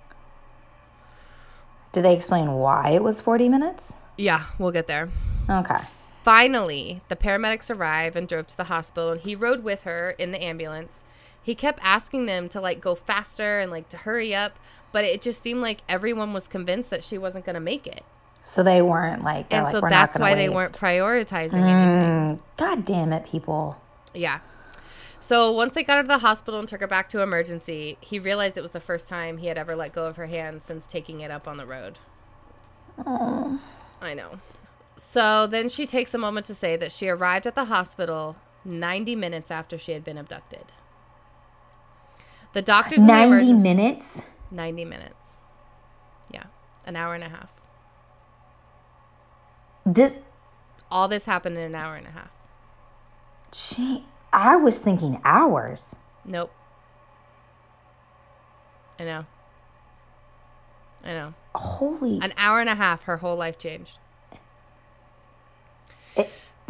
S2: Did they explain why it was 40 minutes?
S3: Yeah, we'll get there.
S2: Okay.
S3: Finally, the paramedics arrived and drove to the hospital, and he rode with her in the ambulance. He kept asking them to go faster and to hurry up, but it just seemed like everyone was convinced that she wasn't going to make it.
S2: So they weren't
S3: and so that's why they weren't prioritizing anything.
S2: God damn it, people.
S3: Yeah. So once they got her to the hospital and took her back to emergency, he realized it was the first time he had ever let go of her hand since taking it up on the road.
S2: Oh.
S3: I know. So then she takes a moment to say that she arrived at the hospital 90 minutes after she had been abducted. The doctors in the
S2: 90 minutes?
S3: 90 minutes. Yeah. An hour and a half. All this happened in an hour and a half.
S2: Gee, I was thinking hours.
S3: Nope. I know.
S2: Holy.
S3: An hour and a half, her whole life changed.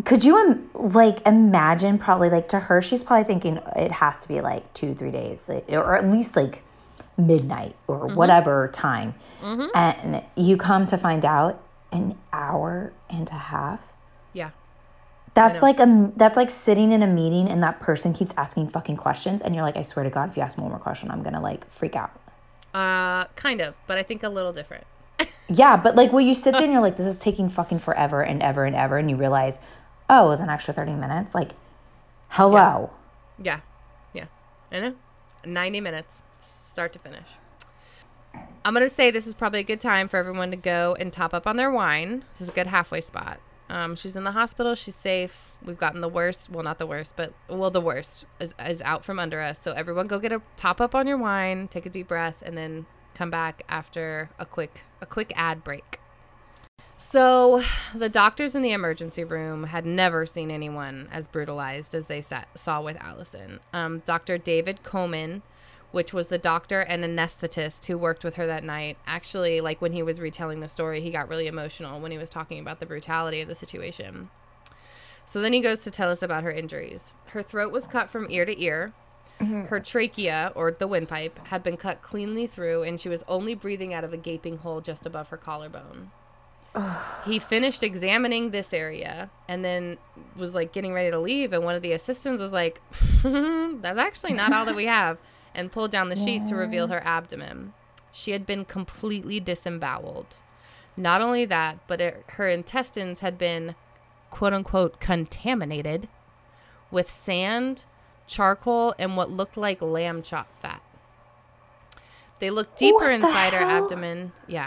S2: could you imagine, probably like to her, she's probably thinking it has to be like 2-3 days, or at least like midnight or whatever time. And you come to find out an hour and a half.
S3: Yeah.
S2: That's like that's like sitting in a meeting and that person keeps asking fucking questions and you're like, I swear to God, if you ask me one more question, I'm gonna like freak out.
S3: Kind of, but I think a little different.
S2: Yeah, but like when you sit there and you're like, this is taking fucking forever and ever and ever, and you realize, oh, it was an extra 30 minutes. Like, hello.
S3: Yeah. I know. 90 minutes, start to finish. I'm going to say this is probably a good time for everyone to go and top up on their wine. This is a good halfway spot. She's in the hospital. She's safe. We've gotten the worst. Well, not the worst, but the worst is out from under us. So everyone go get a top up on your wine, take a deep breath, and then come back after a quick ad break. So the doctors in the emergency room had never seen anyone as brutalized as they saw with Allison. Dr. David Komen, which was the doctor and anesthetist who worked with her that night, actually, like when he was retelling the story, he got really emotional when he was talking about the brutality of the situation. So then he goes to tell us about her injuries. Her throat was cut from ear to ear. Her trachea, or the windpipe, had been cut cleanly through, and she was only breathing out of a gaping hole just above her collarbone. He finished examining this area and then was like getting ready to leave, and one of the assistants was like, that's actually not all that we have, and pulled down the sheet to reveal her abdomen. She had been completely disemboweled. Not only that, but her intestines had been, quote unquote, contaminated with sand, charcoal, and what looked like lamb chop fat. They looked deeper inside her abdomen. Yeah.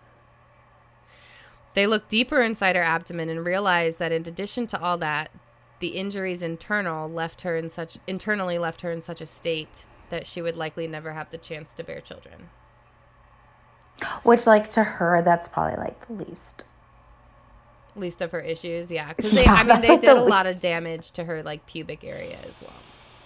S3: They looked deeper inside her abdomen and realized that in addition to all that, the injuries internally left her in such a state that she would likely never have the chance to bear children.
S2: Which, like, to her, that's probably like the
S3: least of her issues, yeah. Because they did a lot of damage to her like pubic area as well.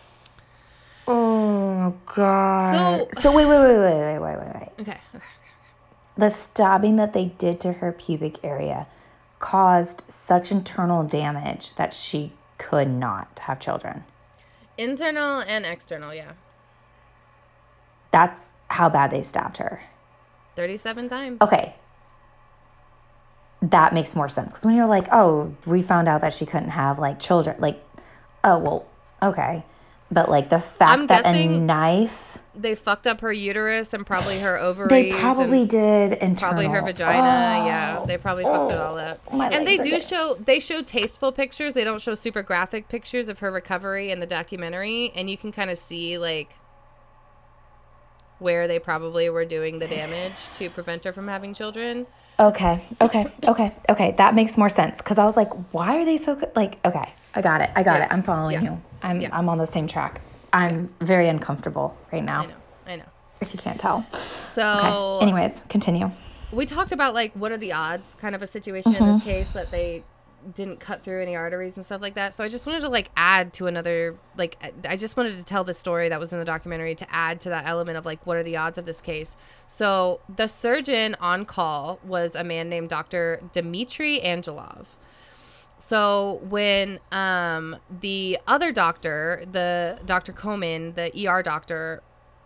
S2: Oh God. So wait.
S3: Okay.
S2: The stabbing that they did to her pubic area caused such internal damage that she could not have children.
S3: Internal and external, yeah.
S2: That's how bad they stabbed her.
S3: 37 times.
S2: Okay. That makes more sense. Because when you're like, oh, we found out that she couldn't have, like, children. Like, oh, well, okay. But, like, the fact that a knife...
S3: They fucked up her uterus and probably her ovaries.
S2: They probably did internal.
S3: Probably her vagina, yeah. They probably fucked it all up. And they show tasteful pictures. They don't show super graphic pictures of her recovery in the documentary. And you can kind of see, like, where they probably were doing the damage to prevent her from having children.
S2: Okay. That makes more sense. Because I was like, why are they so good? Like, okay, I got it. I'm following you. I'm on the same track. I'm very uncomfortable right now.
S3: I know.
S2: If you can't tell.
S3: So,
S2: okay. Anyways, continue.
S3: We talked about, like, what are the odds kind of a situation in this case that they didn't cut through any arteries and stuff like that. So I just wanted to, like, add to another, like, I just wanted to tell the story that was in the documentary to add to that element of, like, what are the odds of this case. So the surgeon on call was a man named Dr. Dmitry Angelov. So when the other doctor, the Dr. Komen, the ER doctor,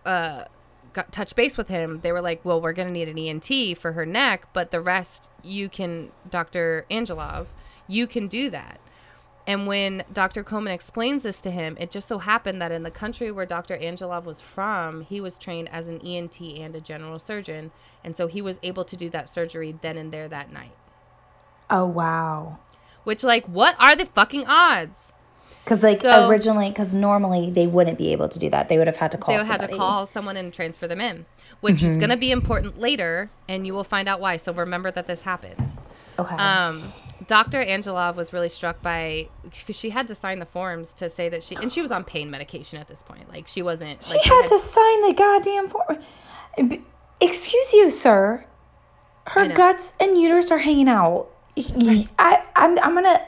S3: got touch base with him, they were like, well, we're going to need an ENT for her neck, but the rest you can, Dr. Angelov, you can do that. And when Dr. Komen explains this to him, it just so happened that in the country where Dr. Angelov was from, he was trained as an ENT and a general surgeon. And so he was able to do that surgery then and there that night.
S2: Oh, wow.
S3: Which, like, what are the fucking odds?
S2: Because, like, because normally they wouldn't be able to do that. They would have had to call somebody. They would have to
S3: call someone and transfer them in, which is going to be important later, and you will find out why. So remember that this happened.
S2: Okay.
S3: Dr. Angelov was really struck by, because she had to sign the forms to say that she was on pain medication at this point. Like, she wasn't.
S2: She had to sign the goddamn form. Excuse you, sir. Her guts and uterus are hanging out. I'm gonna.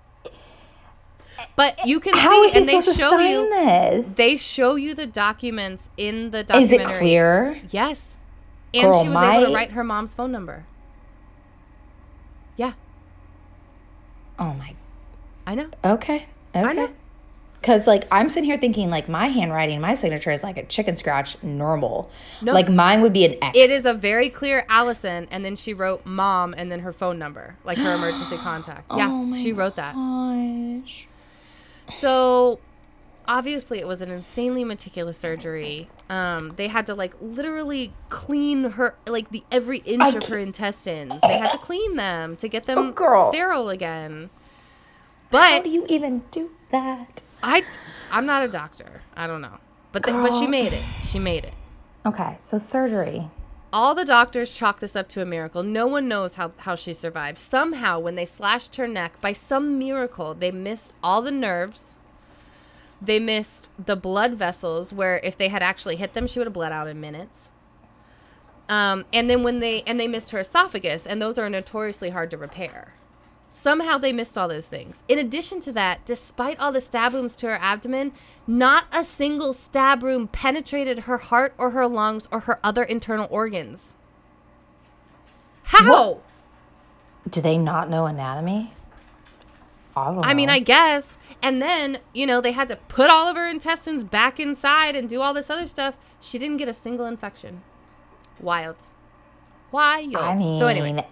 S3: But you can
S2: how
S3: see,
S2: and they show you this.
S3: They show you the documents in the documentary.
S2: Is it clear?
S3: Yes, and she was able to write her mom's phone number. Yeah.
S2: Oh my.
S3: I know.
S2: Okay.
S3: I know.
S2: Because, like, I'm sitting here thinking, like, my handwriting, my signature is like a chicken scratch normal.
S3: Nope.
S2: Like, mine would be an X.
S3: It is a very clear Allison, and then she wrote mom and then her phone number, like her emergency contact. Yeah, she wrote that.
S2: Gosh.
S3: So, obviously, it was an insanely meticulous surgery. They had to, like, literally clean her, like, every inch of her intestines. They had to clean them to get them sterile again. But
S2: how do you even do that?
S3: I'm not a doctor. I don't know. But she made it. She made it.
S2: Okay, so surgery.
S3: All the doctors chalk this up to a miracle. No one knows how she survived. Somehow, when they slashed her neck, by some miracle, they missed all the nerves. They missed the blood vessels, where if they had actually hit them, she would have bled out in minutes. And then they missed her esophagus, and those are notoriously hard to repair. Somehow they missed all those things. In addition to that, despite all the stab wounds to her abdomen, not a single stab wound penetrated her heart or her lungs or her other internal organs. How?
S2: What? Do they not know anatomy?
S3: I mean, I guess. And then, they had to put all of her intestines back inside and do all this other stuff. She didn't get a single infection. Wild. I mean, so anyways.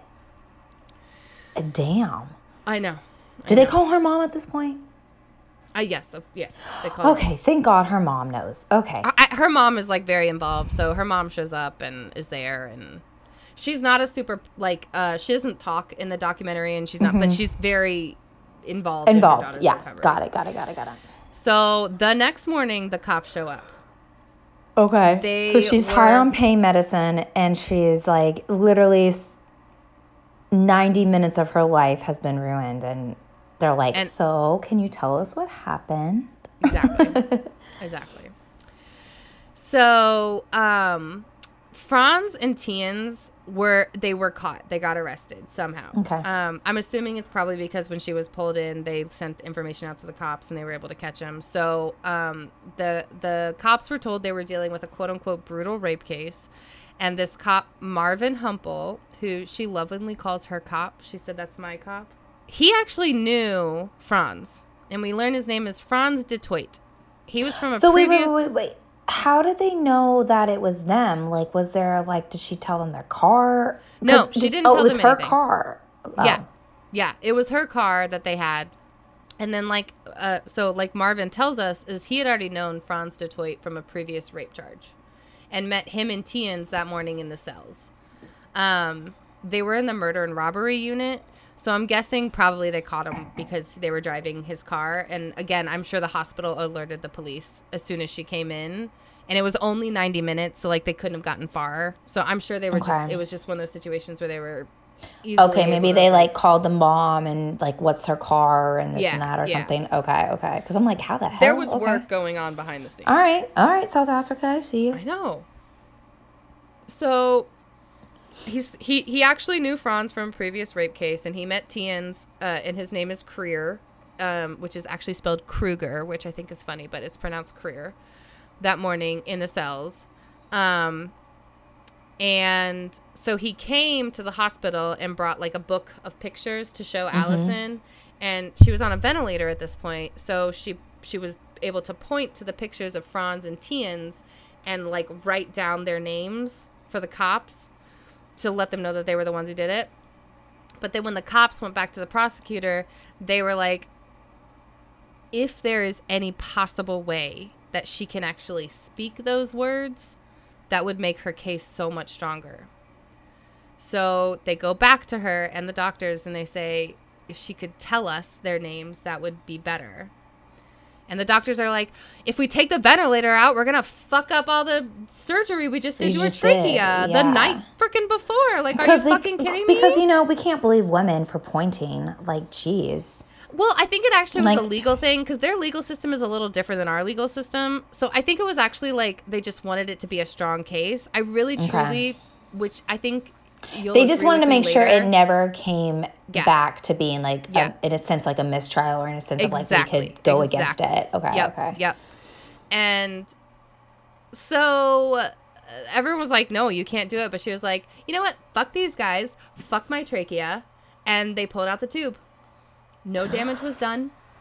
S2: Damn.
S3: I know.
S2: Did they call her mom at this point?
S3: Yes. Yes. They called her.
S2: Okay, thank God her mom knows. Okay.
S3: Her mom is, like, very involved. So her mom shows up and is there. And she's not a super, like, she doesn't talk in the documentary. And she's not, but she's very involved in her daughter's recovery. Got it. So the next morning, the cops show up.
S2: Okay. So she's high on pain medicine. And she's, like, literally 90 minutes of her life has been ruined, and they're like, so can you tell us what happened?
S3: Exactly. So Franz and Tiens were caught. They got arrested somehow.
S2: Okay.
S3: I'm assuming it's probably because when she was pulled in, they sent information out to the cops and they were able to catch him. So the cops were told they were dealing with a quote unquote brutal rape case. And this cop, Marvin Humple, who she lovingly calls her cop, she said, that's my cop. He actually knew Franz. And we learned his name is Franz Detroit. He was from a previous...
S2: Wait. How did they know that it was them? Like, was there, like, did she tell them their car?
S3: No, she didn't tell them anything.
S2: It was her car. Oh.
S3: Yeah, it was her car that they had. And then, like, like Marvin tells us, is he had already known Franz Detroit from a previous rape charge. And met him and Tiens that morning in the cells. They were in the murder and robbery unit. So I'm guessing probably they caught him because they were driving his car. And again, I'm sure the hospital alerted the police as soon as she came in. And it was only 90 minutes. So, like, they couldn't have gotten far. So I'm sure they were it was just one of those situations where they were
S2: easily maybe they, like, called the mom and, like, what's her car and this and that or something. Okay. Because I'm like, how the hell?
S3: There was work going on behind the scenes.
S2: All right, South Africa, I see you.
S3: I know. So he actually knew Franz from a previous rape case, and he met Tiens, and his name is Krier, which is actually spelled Kruger, which I think is funny, but it's pronounced Krier, that morning in the cells. And so he came to the hospital and brought, like, a book of pictures to show Allison. And she was on a ventilator at this point. So she was able to point to the pictures of Franz and Tiens and, like, write down their names for the cops to let them know that they were the ones who did it. But then when the cops went back to the prosecutor, they were like, if there is any possible way that she can actually speak those words, that would make her case so much stronger. So they go back to her and the doctors and they say, if she could tell us their names, that would be better. And the doctors are like, if we take the ventilator out, we're going to fuck up all the surgery we just did to her trachea the night freaking before. Like, are you fucking kidding me?
S2: Because, we can't believe women for pointing. Like, geez.
S3: Well, I think it actually was a legal thing because their legal system is a little different than our legal system. So I think it was actually like they just wanted it to be a strong case. I really, truly, which I think
S2: they just wanted to make sure it never came back to being like, in a sense, like a mistrial or in a sense of like we could go against it. Okay.
S3: Yep. And so everyone was like, no, you can't do it. But she was like, you know what? Fuck these guys. Fuck my trachea. And they pulled out the tube. No damage was done.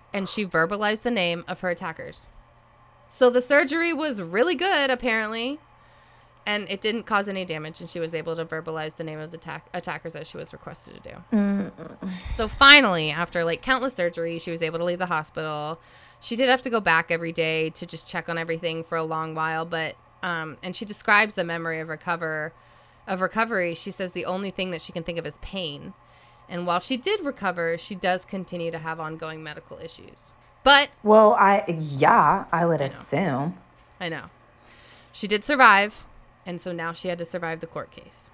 S3: and she verbalized the name of her attackers. So the surgery was really good, apparently, and it didn't cause any damage, and she was able to verbalize the name of the attackers as she was requested to do. So finally, after like countless surgeries, she was able to leave the hospital. She did have to go back every day to just check on everything for a long while, but and she describes the memory of recovery. She says the only thing that she can think of is pain. And while she did recover, she does continue to have ongoing medical issues. But
S2: well, I would assume.
S3: I know. She did survive, and so now she had to survive the court case.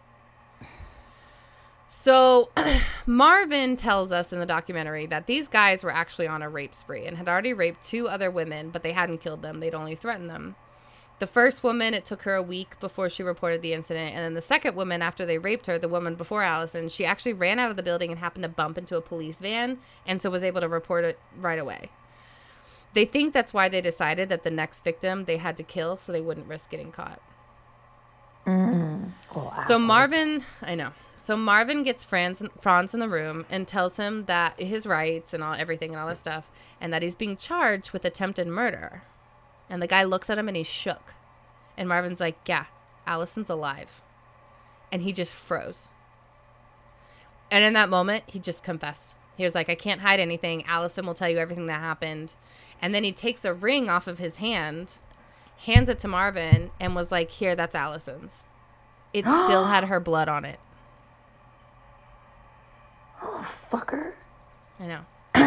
S3: So Marvin tells us in the documentary that these guys were actually on a rape spree and had already raped 2 other women, but they hadn't killed them. They'd only threatened them. The first woman, it took her a week before she reported the incident. And then the second woman, after they raped her, the woman before Allison, she actually ran out of the building and happened to bump into a police van, and so was able to report it right away. They think that's why they decided that the next victim they had to kill so they wouldn't risk getting caught. So Marvin, I know. So Marvin gets Franz in the room and tells him that his rights and everything and all this stuff, and that he's being charged with attempted murder. And the guy looks at him and he's shook. And Marvin's like, yeah, Allison's alive. And he just froze. And in that moment, he just confessed. He was like, I can't hide anything. Allison will tell you everything that happened. And then he takes a ring off of his hand, hands it to Marvin, and was like, here, that's Allison's. It still had her blood on it.
S2: Oh, fucker.
S3: I know.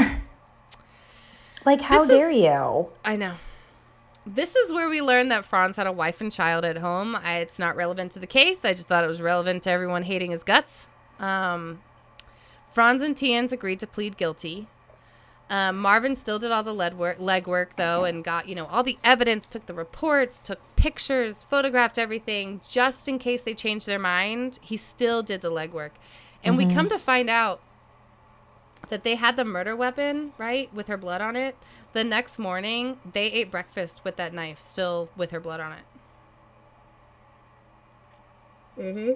S2: Like, how dare you?
S3: I know. This is where we learned that Franz had a wife and child at home. It's not relevant to the case. I just thought it was relevant to everyone hating his guts. Franz and Tiens agreed to plead guilty. Marvin still did all the legwork, though, and got, all the evidence, took the reports, took pictures, photographed everything, just in case they changed their mind. He still did the legwork. And we come to find out that they had the murder weapon, right, with her blood on it. The next morning, they ate breakfast with that knife still with her blood on it.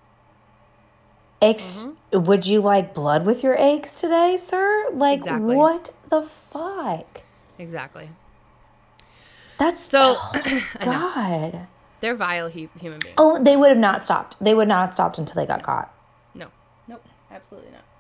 S2: Would you like blood with your eggs today, sir? Like,
S3: exactly.
S2: What the fuck?
S3: Exactly.
S2: That's
S3: so.
S2: God.
S3: They're vile human beings.
S2: Oh, they would have not stopped. They would not have stopped until they got caught.
S3: No. Nope. Absolutely not.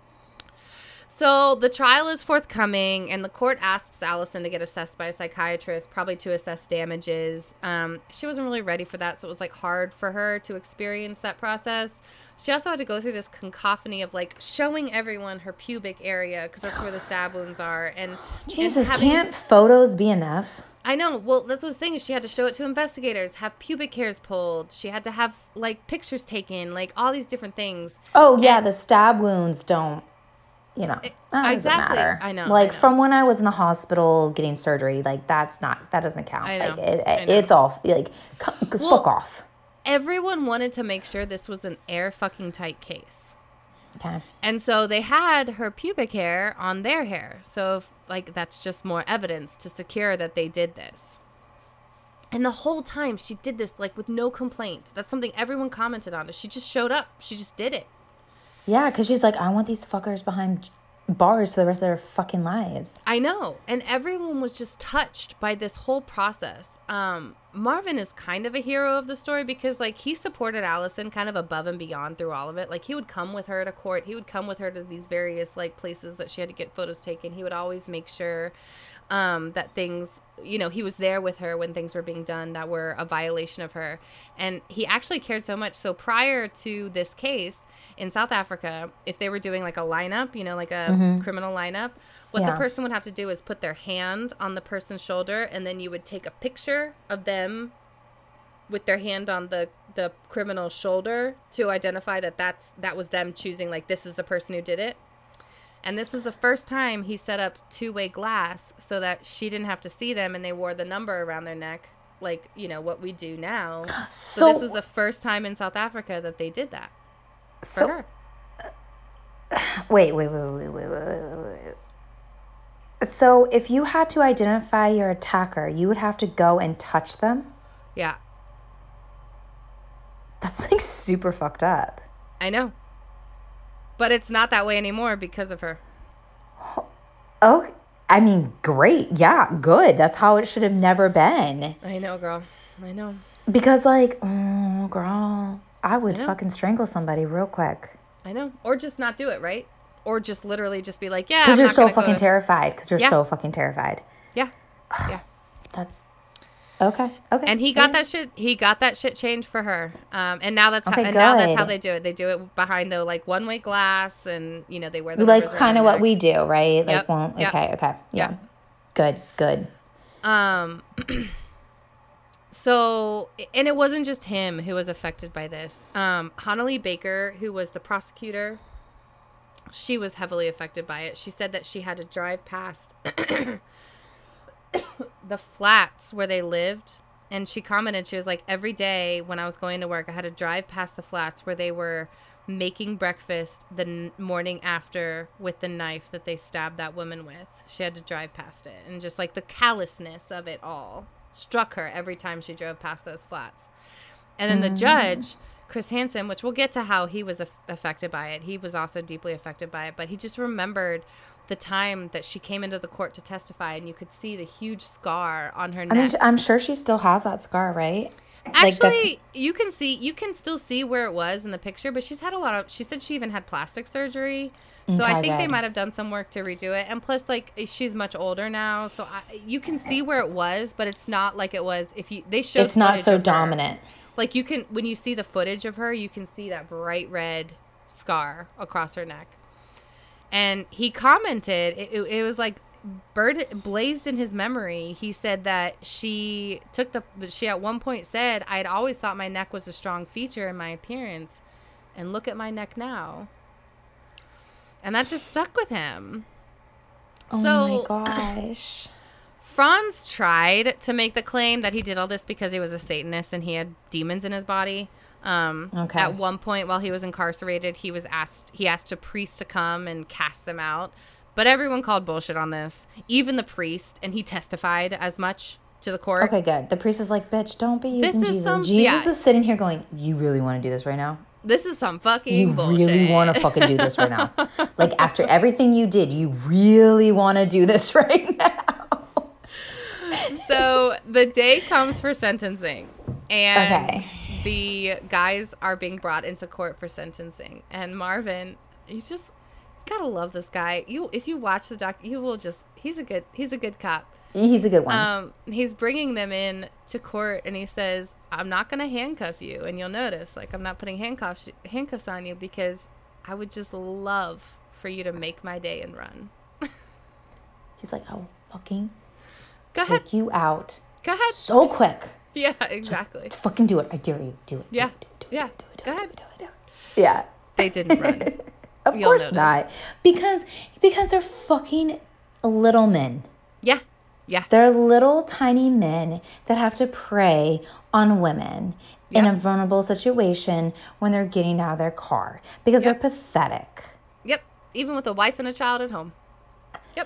S3: So the trial is forthcoming, and the court asks Allison to get assessed by a psychiatrist, probably to assess damages. She wasn't really ready for that, so it was like hard for her to experience that process. She also had to go through this cacophony of like showing everyone her pubic area because that's where the stab wounds are. And
S2: Jesus, can't photos be enough?
S3: I know. Well, that's what's the thing is she had to show it to investigators, have pubic hairs pulled. She had to have like pictures taken, like all these different things.
S2: Oh yeah, the stab wounds don't. That
S3: exactly.
S2: matter.
S3: I know.
S2: Like, from when I was in the hospital getting surgery, like, that doesn't count.
S3: I know.
S2: Like, it's all, like, fuck off.
S3: Everyone wanted to make sure this was an fucking tight case.
S2: Okay.
S3: And so they had her pubic hair on their hair. So, that's just more evidence to secure that they did this. And the whole time she did this, with no complaint. That's something everyone commented on. She just showed up. She just did it.
S2: Yeah, because she's like, I want these fuckers behind bars for the rest of their fucking lives.
S3: I know. And everyone was just touched by this whole process. Marvin is kind of a hero of the story because, he supported Allison kind of above and beyond through all of it. He would come with her to court. He would come with her to these various, places that she had to get photos taken. He would always make sure that things, he was there with her when things were being done that were a violation of her. And he actually cared so much. So prior to this case, in South Africa, if they were doing a lineup, a criminal lineup, what the person would have to do is put their hand on the person's shoulder, and then you would take a picture of them with their hand on the criminal's shoulder to identify that was them choosing, this is the person who did it. And this was the first time he set up two-way glass so that she didn't have to see them, and they wore the number around their neck, what we do now. So this was the first time in South Africa that they did that. For her.
S2: Wait. So if you had to identify your attacker, you would have to go and touch them?
S3: Yeah.
S2: That's super fucked up.
S3: I know. But it's not that way anymore because of her.
S2: Oh, I mean, great. Yeah, good. That's how it should have never been.
S3: I know, girl. I know.
S2: Because, like, oh, girl, I would
S3: I know.
S2: fucking strangle somebody real quick.
S3: I know. Or just not do it, right? Or just literally just be like, yeah,
S2: Because
S3: I'm
S2: you're
S3: not
S2: so
S3: gonna go
S2: fucking
S3: to...
S2: terrified. Because you're
S3: Yeah.
S2: so fucking terrified.
S3: Yeah. Yeah.
S2: That's okay. Okay.
S3: And he got that shit. He got that shit changed for her. And now that's
S2: Okay,
S3: now that's
S2: good.
S3: how they do it. They do it behind the like one-way glass, and you know they wear the
S2: Like
S3: numbers
S2: kind
S3: around
S2: of
S3: their
S2: what
S3: neck.
S2: we do, right? Like,
S3: Yep.
S2: well,
S3: Yep.
S2: okay. Yeah.
S3: Yep.
S2: Good.
S3: So, and it wasn't just him who was affected by this. Hanali Baker, who was the prosecutor, she was heavily affected by it. She said that she had to drive past the flats where they lived. And she commented, she was like, every day when I was going to work, I had to drive past the flats where they were making breakfast the morning after with the knife that they stabbed that woman with. She had to drive past it. And just like the callousness of it all struck her every time she drove past those flats. And then the judge, Chris Hansen, which we'll get to how he was affected by it. He was also deeply affected by it. But he just remembered the time that she came into the court to testify, and you could see the huge scar on her neck.
S2: I mean, I'm sure she still has that scar, right?
S3: Actually, you can still see where it was in the picture, but she's had a lot of, she said she even had plastic surgery. So I think they might have done some work to redo it. And plus, like, she's much older now, so you can see where it was, but it's not like it was they showed
S2: it's not
S3: footage
S2: so
S3: of her.
S2: dominant.
S3: Like, you can, when you see the footage of her, you can see that bright red scar across her neck. And he commented, it was like blazed in his memory. He said that she at one point said, I'd always thought my neck was a strong feature in my appearance, and look at my neck now. And that just stuck with him.
S2: Oh my gosh.
S3: Franz tried to make the claim that he did all this because he was a Satanist and he had demons in his body. At one point while he was incarcerated, he asked a priest to come and cast them out. But everyone called bullshit on this, even the priest, and he testified as much to the court.
S2: Okay, good. The priest is like, bitch, don't be using Jesus. Jesus
S3: yeah.
S2: is sitting here going, you really want to do this right now?
S3: This is some fucking bullshit.
S2: You really want to fucking do this right now? Like, after everything you did, you really want to do this right now?
S3: So the day comes for sentencing, and the guys are being brought into court for sentencing. And Marvin, he's just, you gotta love this guy. If you watch the doc, you will just, he's a good cop.
S2: He's a good one.
S3: He's bringing them in to court, and he says, I'm not going to handcuff you. And you'll notice, like, I'm not putting handcuffs on you because I would just love for you to make my day and run.
S2: He's like, I'll fucking
S3: take
S2: you out.
S3: Go ahead.
S2: So quick.
S3: Yeah, exactly.
S2: Just fucking do it. I dare you. Do it.
S3: Yeah.
S2: Do it.
S3: Go ahead.
S2: Do it. Yeah.
S3: They didn't run.
S2: Of course not. Because they're fucking little men.
S3: Yeah. Yeah.
S2: They're little tiny men that have to prey on women in a vulnerable situation when they're getting out of their car because they're pathetic.
S3: Yep. Even with a wife and a child at home. Yep.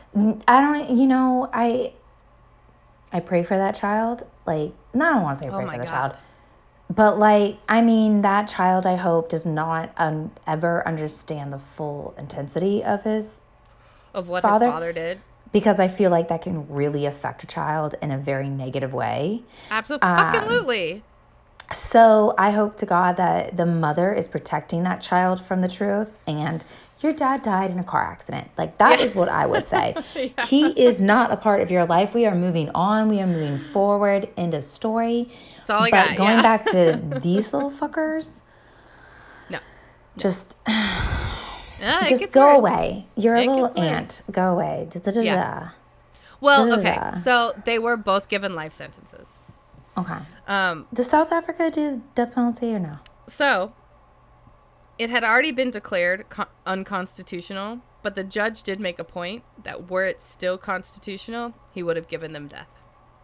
S2: I pray for that child. Like, no, I don't want to say pray for the
S3: God.
S2: child. But, like, I mean, that child, I hope, does not ever understand the full intensity of
S3: what
S2: father.
S3: His father did.
S2: Because I feel like that can really affect a child in a very negative way.
S3: Absolutely.
S2: So I hope to God that the mother is protecting that child from the truth. And your dad died in a car accident. Like, that is what I would say. Yeah. He is not a part of your life. We are moving on. We are moving forward. End of story.
S3: That's all I got.
S2: But going back to these little fuckers.
S3: No.
S2: Just
S3: just
S2: go away. You're a little ant. Go away.
S3: Yeah. Well, okay. So they were both given life sentences.
S2: Okay. Does South Africa do death penalty or no?
S3: So it had already been declared unconstitutional, but the judge did make a point that were it still constitutional, he would have given them death.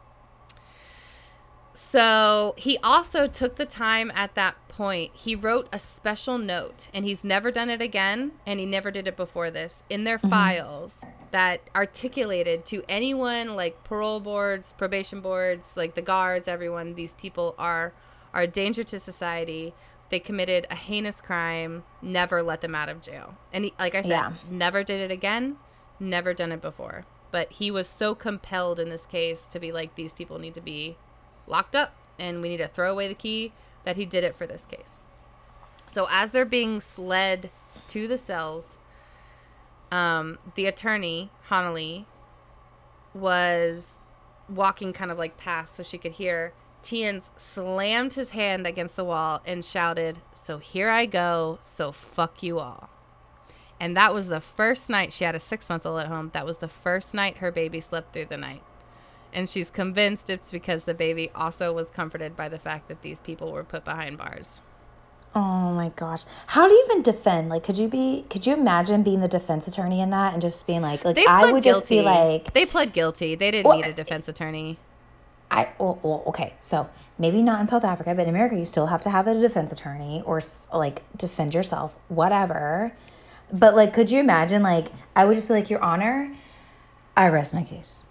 S3: So he also took the time at that point. He wrote a special note, and he's never done it again, and he never did it before this, in their files that articulated to anyone, like parole boards, probation boards, like the guards, everyone, these people are a danger to society. They committed a heinous crime. Never let them out of jail. And he, like I said, never did it again. never done it before. But he was so compelled in this case to be like, these people need to be locked up and we need to throw away the key, that he did it for this case. So as they're being sled to the cells, the attorney, Hanali, was walking kind of like past so she could hear. Tiens slammed his hand against the wall and shouted, "So here I go, so fuck you all." And that was the first night. She had a 6-month-old at home. That was the first night her baby slept through the night. And she's convinced it's because the baby also was comforted by the fact that these people were put behind bars.
S2: Oh my gosh. How do you even defend? Like, could you imagine being the defense attorney in that and just being like
S3: They
S2: I
S3: pled
S2: would
S3: guilty.
S2: just be like,
S3: They pled guilty. They didn't need a defense attorney.
S2: okay, so maybe not in South Africa, but in America, you still have to have a defense attorney or like defend yourself, whatever. But like, could you imagine? Like, I would just be like, Your Honor, I rest my case.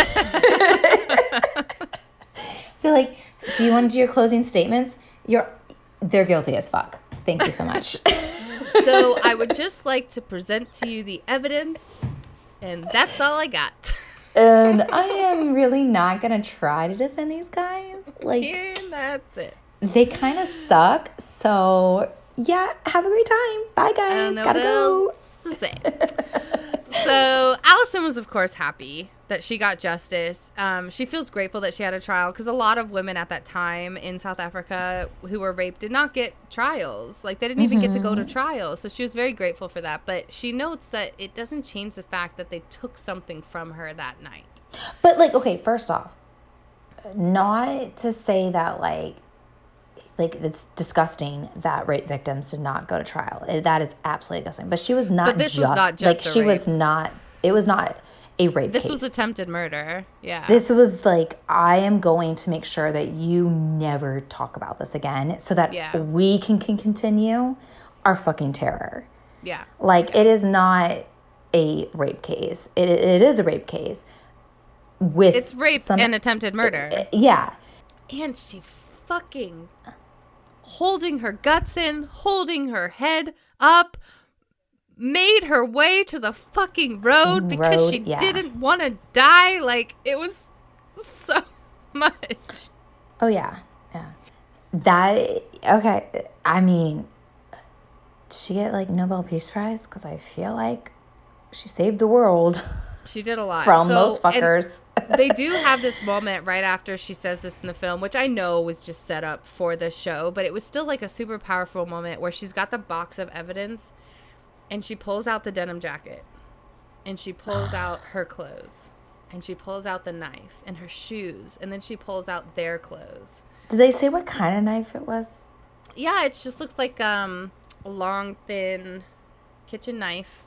S2: So like, do you want to do your closing statements? They're guilty as fuck. Thank you so much.
S3: So I would just like to present to you the evidence, and that's all I got.
S2: And I am really not going to try to defend these guys. Like,
S3: And that's it.
S2: they kind of suck. So, yeah, have a great time. Bye, guys.
S3: I don't know
S2: Gotta
S3: what
S2: go.
S3: else to say. So Allison was, of course, happy that she got justice. She feels grateful that she had a trial because a lot of women at that time in South Africa who were raped did not get trials. Like, they didn't even get to go to trial. So she was very grateful for that. But she notes that it doesn't change the fact that they took something from her that night.
S2: But, like, okay, first off, not to say that, like it's disgusting that rape victims did not go to trial. That is absolutely disgusting. But she was not.
S3: But this was not just
S2: like
S3: a
S2: she
S3: rape.
S2: was not. It was not a rape.
S3: This
S2: case.
S3: was attempted murder. Yeah.
S2: This was like, I am going to make sure that you never talk about this again, so that we can continue our fucking terror.
S3: Yeah.
S2: Like, it is not a rape case. It is a rape case with
S3: It's rape and attempted murder.
S2: Yeah.
S3: And she fucking holding her guts in, holding her head up, made her way to the fucking road because she didn't want to die. Like, it was so much.
S2: Oh, yeah. Yeah. Okay. I mean, did she get, like, Nobel Peace Prize? Because I feel like she saved the world.
S3: She did a lot.
S2: From those fuckers.
S3: They do have this moment right after she says this in the film, which I know was just set up for the show, but it was still like a super powerful moment where she's got the box of evidence and she pulls out the denim jacket and she pulls out her clothes and she pulls out the knife and her shoes and then she pulls out their clothes.
S2: Did they say what kind of knife it was?
S3: Yeah, it just looks like a long, thin kitchen knife.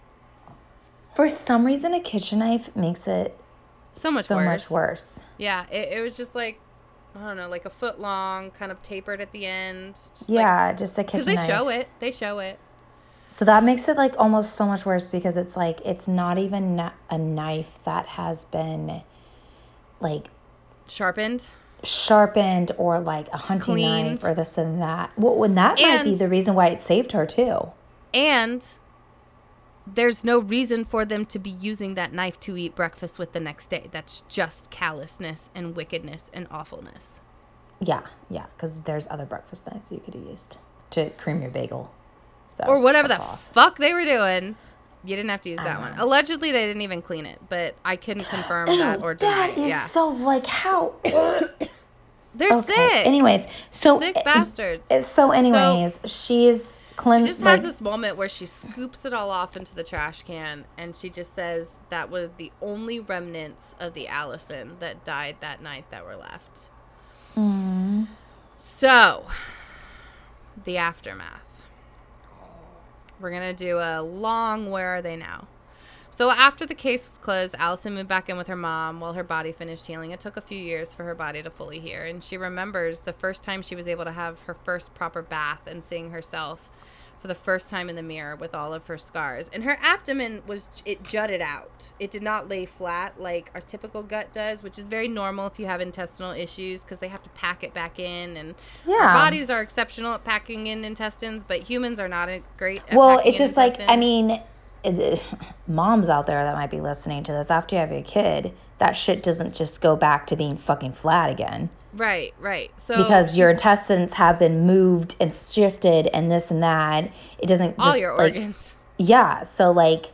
S2: For some reason, a kitchen knife makes it
S3: so much
S2: worse.
S3: Yeah, it was just like, I don't know, like a foot long, kind of tapered at the end.
S2: Just just a kitchen knife.
S3: Because they show it.
S2: So that makes it like almost so much worse because it's like, it's not even a knife that has been like
S3: sharpened
S2: or like a hunting knife or this and that. Well, when that might be the reason why it saved her too.
S3: And there's no reason for them to be using that knife to eat breakfast with the next day. That's just callousness and wickedness and awfulness.
S2: Yeah, because there's other breakfast knives you could have used to cream your bagel. So,
S3: or whatever the fuck they were doing. You didn't have to use that one. Allegedly, they didn't even clean it, but I couldn't confirm that or deny it.
S2: That is so, like, how...
S3: They're sick.
S2: Anyways, so...
S3: Sick bastards.
S2: She's...
S3: She just has this moment where she scoops it all off into the trash can and she just says that was the only remnants of the Allison that died that night that were left.
S2: Mm.
S3: So, the aftermath. We're going to do a long where are they now? So after the case was closed, Allison moved back in with her mom while her body finished healing. It took a few years for her body to fully heal. And she remembers the first time she was able to have her first proper bath and seeing herself for the first time in the mirror with all of her scars. And her abdomen it jutted out. It did not lay flat like our typical gut does, which is very normal if you have intestinal issues because they have to pack it back in. And our bodies are exceptional at packing in intestines, but humans are not great at packing in
S2: it's just
S3: intestines.
S2: like, I mean... moms out there that might be listening to this, after you have your kid, that shit doesn't just go back to being fucking flat again.
S3: Right. So
S2: because your intestines have been moved and shifted and this and that. It doesn't just
S3: all your organs.
S2: Yeah. So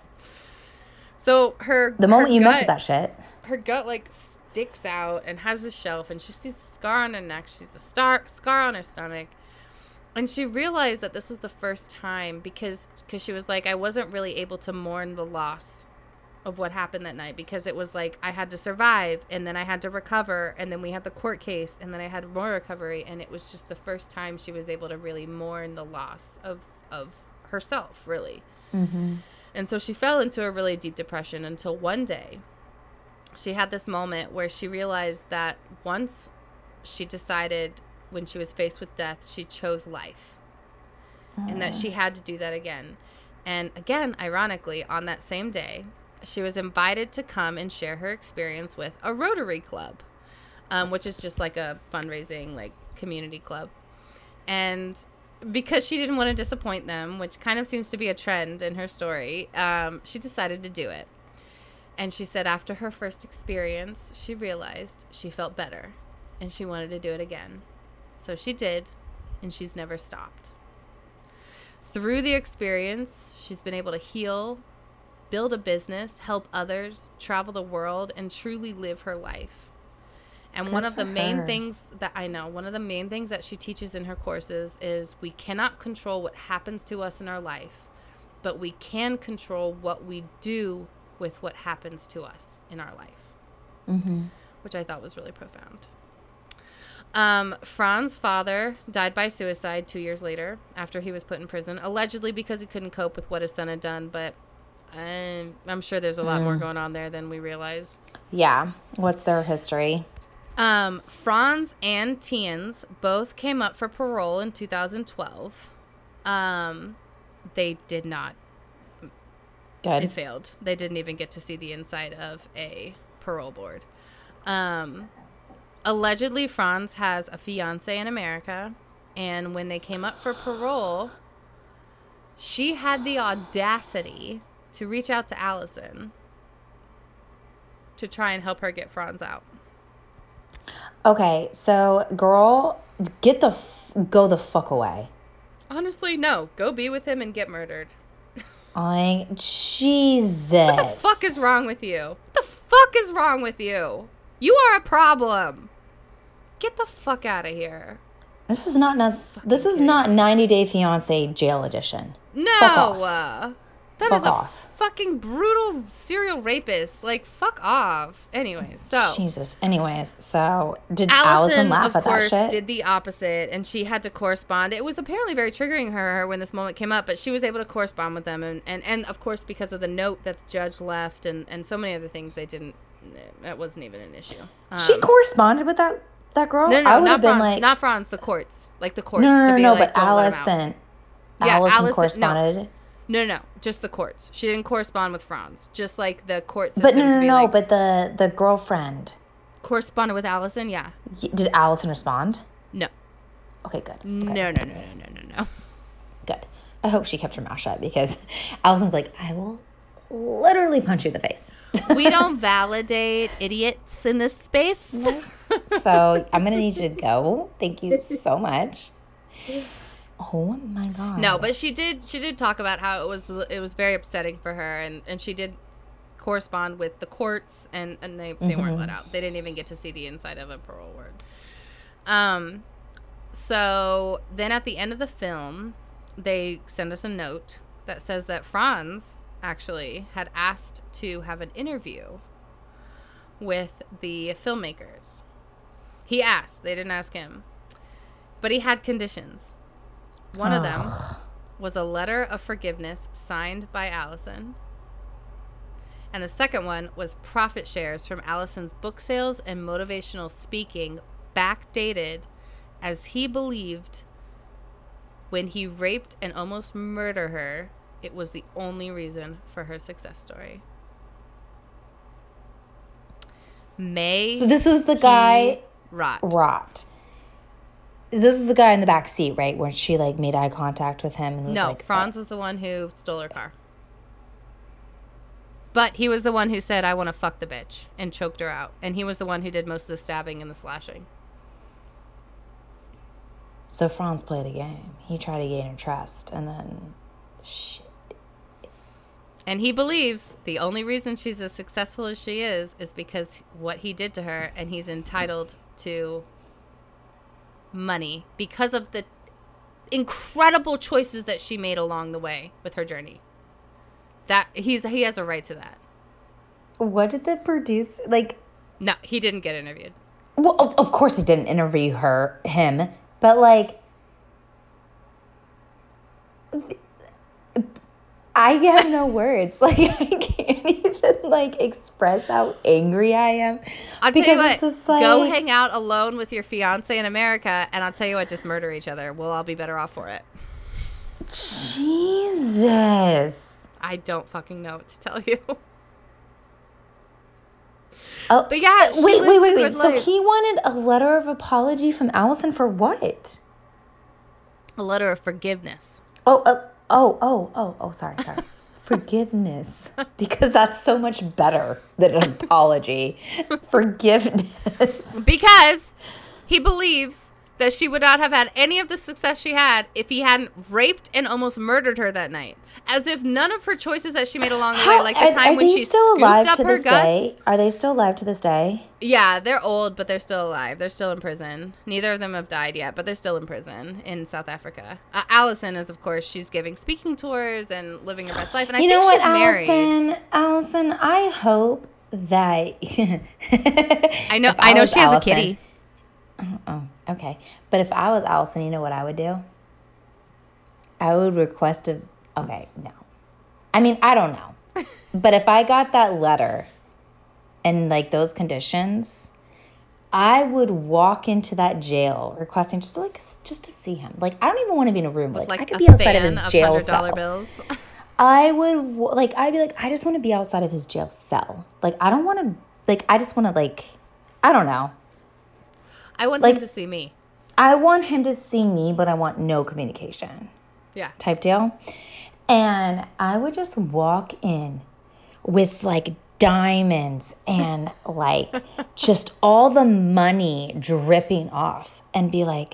S3: So
S2: the moment you mess with that shit,
S3: her gut sticks out and has a shelf, and she sees a scar on her neck. She's a scar on her stomach. And she realized that this was the first time because she was like, I wasn't really able to mourn the loss of what happened that night, because it was like I had to survive, and then I had to recover, and then we had the court case, and then I had more recovery, and it was just the first time she was able to really mourn the loss of herself, really.
S2: Mm-hmm.
S3: And so she fell into a really deep depression until one day she had this moment where she realized that once she decided, when she was faced with death, she chose life, and that she had to do that again. And again, ironically, on that same day, she was invited to come and share her experience with a Rotary Club, which is just like a fundraising community club. And because she didn't want to disappoint them, which kind of seems to be a trend in her story, she decided to do it. And she said after her first experience, she realized she felt better and she wanted to do it again. So she did, and she's never stopped. Through the experience, she's been able to heal, build a business, help others, travel the world, and truly live her life. And one of the main things that she teaches in her courses is we cannot control what happens to us in our life, but we can control what we do with what happens to us in our life, which I thought was really profound. Franz's father died by suicide 2 years later after he was put in prison, allegedly because he couldn't cope with what his son had done, but I'm sure there's a lot more going on there than we realize.
S2: Yeah. What's their history?
S3: Franz and Tiens both came up for parole in 2012. They did not.
S2: Good.
S3: It failed. They didn't even get to see the inside of a parole board. Allegedly, Franz has a fiance in America, and when they came up for parole, she had the audacity to reach out to Allison to try and help her get Franz out.
S2: Okay, so girl, go the fuck away.
S3: Honestly, no. Go be with him and get murdered.
S2: Jesus.
S3: What the fuck is wrong with you? What the fuck is wrong with you? You are a problem. Get the fuck out of here.
S2: This is not 90 Day Fiance jail edition.
S3: No.
S2: Fuck off.
S3: That is a fucking brutal serial rapist. Fuck off. Anyways, so.
S2: Jesus. Anyways, so did Allison laugh at that shit?
S3: Of course, did the opposite, and she had to correspond. It was apparently very triggering her when this moment came up, but she was able to correspond with them, and of course, because of the note that the judge left, and so many other things, that wasn't even an issue.
S2: She corresponded with that girl?
S3: No,
S2: I would
S3: not
S2: have been
S3: Franz, not Franz, the courts. The courts.
S2: No, but Allison.
S3: Yeah,
S2: Allison corresponded.
S3: No, just the courts. She didn't correspond with Franz. Just the court system.
S2: But no, but the girlfriend
S3: corresponded with Allison. Yeah.
S2: Did Allison respond?
S3: No.
S2: Okay, good. Okay.
S3: No.
S2: Good. I hope she kept her mouth shut, because Allison's like, I will literally punch you in the face.
S3: We don't validate idiots in this space.
S2: So I'm gonna need you to go. Thank you so much. Oh my God.
S3: No, but she did talk about how it was very upsetting for her, and she did correspond with the courts, and they weren't let out. They didn't even get to see the inside of a parole board. So then at the end of the film, they send us a note that says that Franz actually had asked to have an interview with the filmmakers. He asked. They didn't ask him. But he had conditions. One of them was a letter of forgiveness signed by Allison. And the second one was profit shares from Allison's book sales and motivational speaking, backdated as he believed when he raped and almost murdered her, it was the only reason for her success story.
S2: So this was the guy rot. This was the guy in the back seat, right? Where she made eye contact with him and was
S3: no, Franz was the one who stole her car. But he was the one who said, I want to fuck the bitch, and choked her out. And he was the one who did most of the stabbing and the slashing.
S2: So Franz played a game. He tried to gain her trust, and then shit.
S3: And he believes the only reason she's as successful as she is because what he did to her, and he's entitled to money because of the incredible choices that she made along the way with her journey. That he has a right to that.
S2: What did the producer
S3: No, he didn't get interviewed.
S2: Well, of course he didn't interview him, but like, I have no words. Like, I can't even like express how angry I am.
S3: I'll tell you what, go hang out alone with your fiance in America, and I'll tell you what, just murder each other. We'll all be better off for it.
S2: Jesus.
S3: I don't fucking know what to tell you.
S2: Oh,
S3: but yeah,
S2: wait. So he wanted a letter of apology from Allison for what?
S3: A letter of forgiveness.
S2: Sorry. Forgiveness. Because that's so much better than an apology. Forgiveness.
S3: Because he believes that she would not have had any of the success she had if he hadn't raped and almost murdered her that night. As if none of her choices that she made along the way, like the time when she scooped up her guts.
S2: Are they still alive to this day?
S3: Yeah, they're old, but they're still alive. They're still in prison. Neither of them have died yet, but they're still in prison in South Africa. Allison is, of course, she's giving speaking tours and living her best life. And I think she's married.
S2: Allison, I hope that...
S3: I know she has a kitty.
S2: Oh, okay. But if I was Allison, you know what I would do? I would request okay, no. I mean, I don't know. But if I got that letter and like those conditions, I would walk into that jail requesting just to see him. Like, I don't even want to be in a room.
S3: With
S2: I could be outside of his jail cell.
S3: $100 bills.
S2: I'd be like, I just want to be outside of his jail cell. Like, I don't want to, I just want to, I don't know.
S3: I want him to see me.
S2: I want him to see me, but I want no communication.
S3: Yeah.
S2: Type deal. And I would just walk in with diamonds and just all the money dripping off and be like,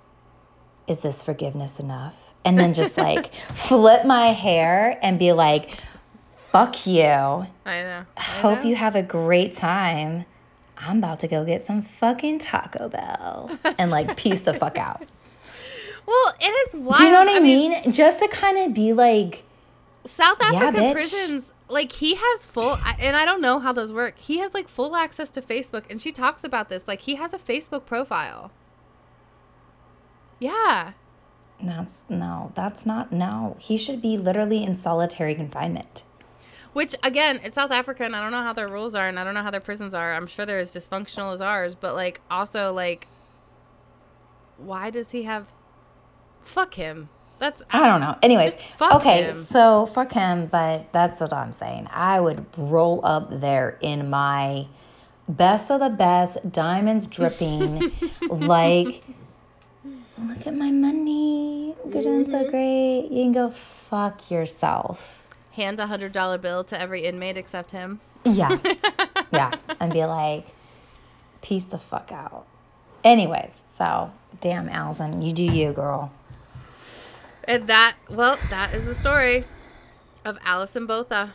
S2: is this forgiveness enough? And then just flip my hair and be like, fuck you.
S3: I know.
S2: Hope you have a great time. I'm about to go get some fucking Taco Bell and peace the fuck out.
S3: Well, it is wild.
S2: Do you know what I mean? Just to kind of be like,
S3: South Africa prisons, he has full, and I don't know how those work. He has full access to Facebook, and she talks about this. He has a Facebook profile. Yeah.
S2: That's not. He should be literally in solitary confinement.
S3: Which, again, it's South Africa, and I don't know how their rules are, and I don't know how their prisons are. I'm sure they're as dysfunctional as ours, but, also, why does he have... Fuck him.
S2: I don't know. Anyways,
S3: fuck him.
S2: So fuck him, but that's what I'm saying. I would roll up there in my best of the best, diamonds dripping, look at my money. We're doing so great. You can go fuck yourself.
S3: Hand a $100 bill to every inmate except him.
S2: Yeah. Yeah. And be like, peace the fuck out. Anyways, so, damn, Allison, you do you, girl.
S3: And that is the story of Allison Botha.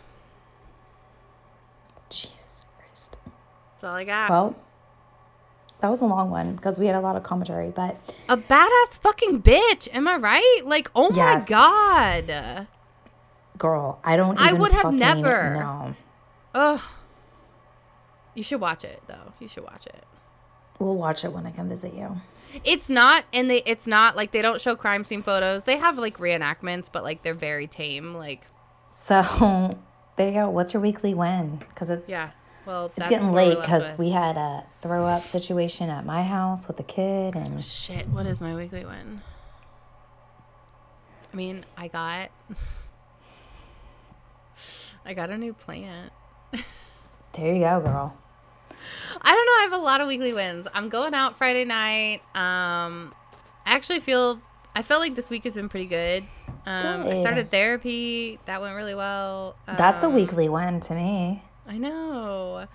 S2: Jesus Christ.
S3: That's all I got.
S2: Well, that was a long one because we had a lot of commentary, but...
S3: A badass fucking bitch, am I right? Oh my God.
S2: Girl, I would have never. No.
S3: Ugh. You should watch it, though. You should watch it.
S2: We'll watch it when I come visit you.
S3: It's not, and it's not, they don't show crime scene photos. They have, reenactments, but, they're very tame,
S2: So, there you go. What's your weekly win? Because it's...
S3: Yeah. Well,
S2: it's getting late because we had a throw-up situation at my house with a kid and...
S3: Shit, what is my weekly win? I mean, I got a new plant.
S2: There you go, girl.
S3: I don't know. I have a lot of weekly wins. I'm going out Friday night. I felt like this week has been pretty good.
S2: Good.
S3: I started therapy. That went really well.
S2: That's a weekly win to me.
S3: I know.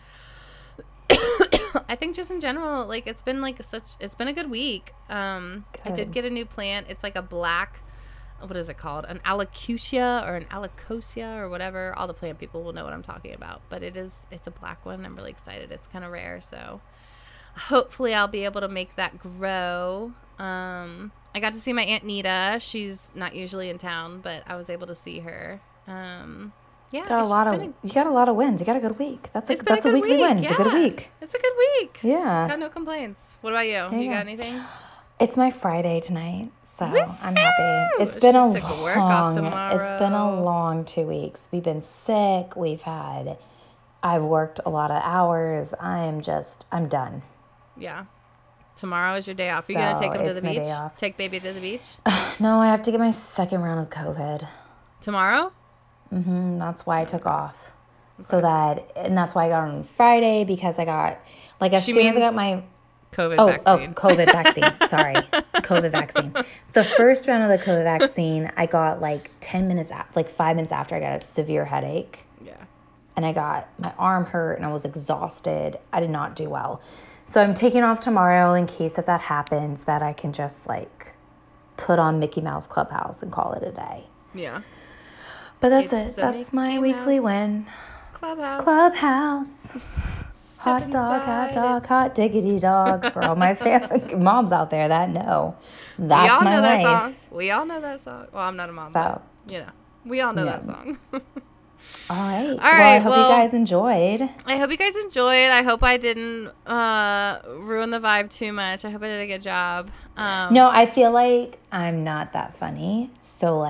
S3: I think just in general, like it's been a good week. I did get a new plant. It's like a black, what is it called? An alocasia or an alacosia or whatever. All the plant people will know what I'm talking about. But it's a black one. I'm really excited. It's kind of rare, so hopefully I'll be able to make that grow. I got to see my Aunt Nita. She's not usually in town, but I was able to see her. Yeah,
S2: you got a lot of wins. You got a good week. That's a weekly win. It's a good week.
S3: It's a good week.
S2: Yeah.
S3: Got no complaints. What about you? You got anything?
S2: It's my Friday tonight, so
S3: Woo-hoo!
S2: I'm happy. It's been It's been a long 2 weeks. We've been sick. I've worked a lot of hours. I'm done.
S3: Yeah. Tomorrow is your day off. Are you going to take him to the beach? Take baby to the beach?
S2: No, I have to get my second round of COVID.
S3: Tomorrow?
S2: Mm-hmm. That's why I took off. Okay. And that's why I got on Friday, because I got, as soon as I got my
S3: COVID vaccine.
S2: COVID vaccine. Sorry. COVID vaccine. The first round of the COVID vaccine, I got 5 minutes after I got a severe headache.
S3: Yeah.
S2: And my arm hurt and I was exhausted. I did not do well. So I'm taking off tomorrow in case if that happens, that I can just put on Mickey Mouse Clubhouse and call it a day.
S3: Yeah.
S2: But that's it. That's my weekly win.
S3: Clubhouse.
S2: Hot dog, hot diggity dog. For all my family moms out there that know. That's my life.
S3: We all know that song. Well, I'm not a mom, but we all know that song.
S2: All right. I hope you guys enjoyed.
S3: I hope I didn't ruin the vibe too much. I hope I did a good job.
S2: No, I feel like I'm not that funny. So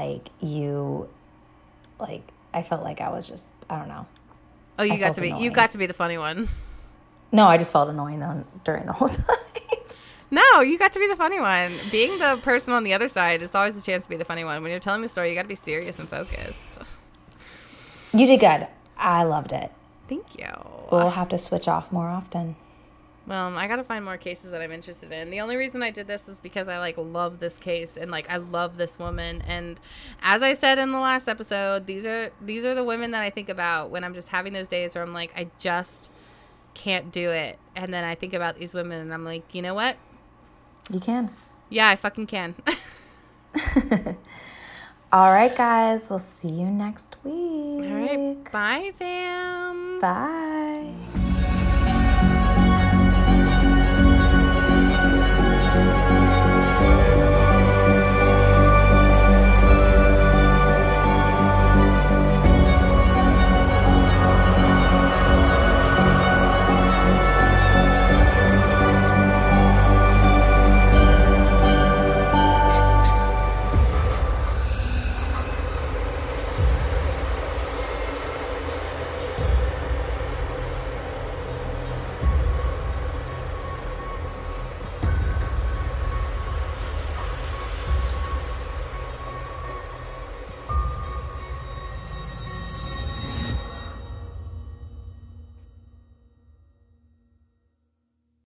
S2: I felt like I was just, I don't know.
S3: Oh, you got to be the funny one.
S2: No, I just felt annoying during the whole time.
S3: No, you got to be the funny one. Being the person on the other side, it's always a chance to be the funny one. When you're telling the story, you got to be serious and focused.
S2: You did good. I loved it.
S3: Thank you.
S2: We'll have to switch off more often.
S3: Well, I got to find more cases that I'm interested in. The only reason I did this is because I love this case and I love this woman. And as I said in the last episode, these are the women that I think about when I'm just having those days where I'm I just can't do it. And then I think about these women and I'm like, you know what?
S2: You can.
S3: Yeah, I fucking can.
S2: All right, guys. We'll see you next week.
S3: All right. Bye, fam.
S2: Bye.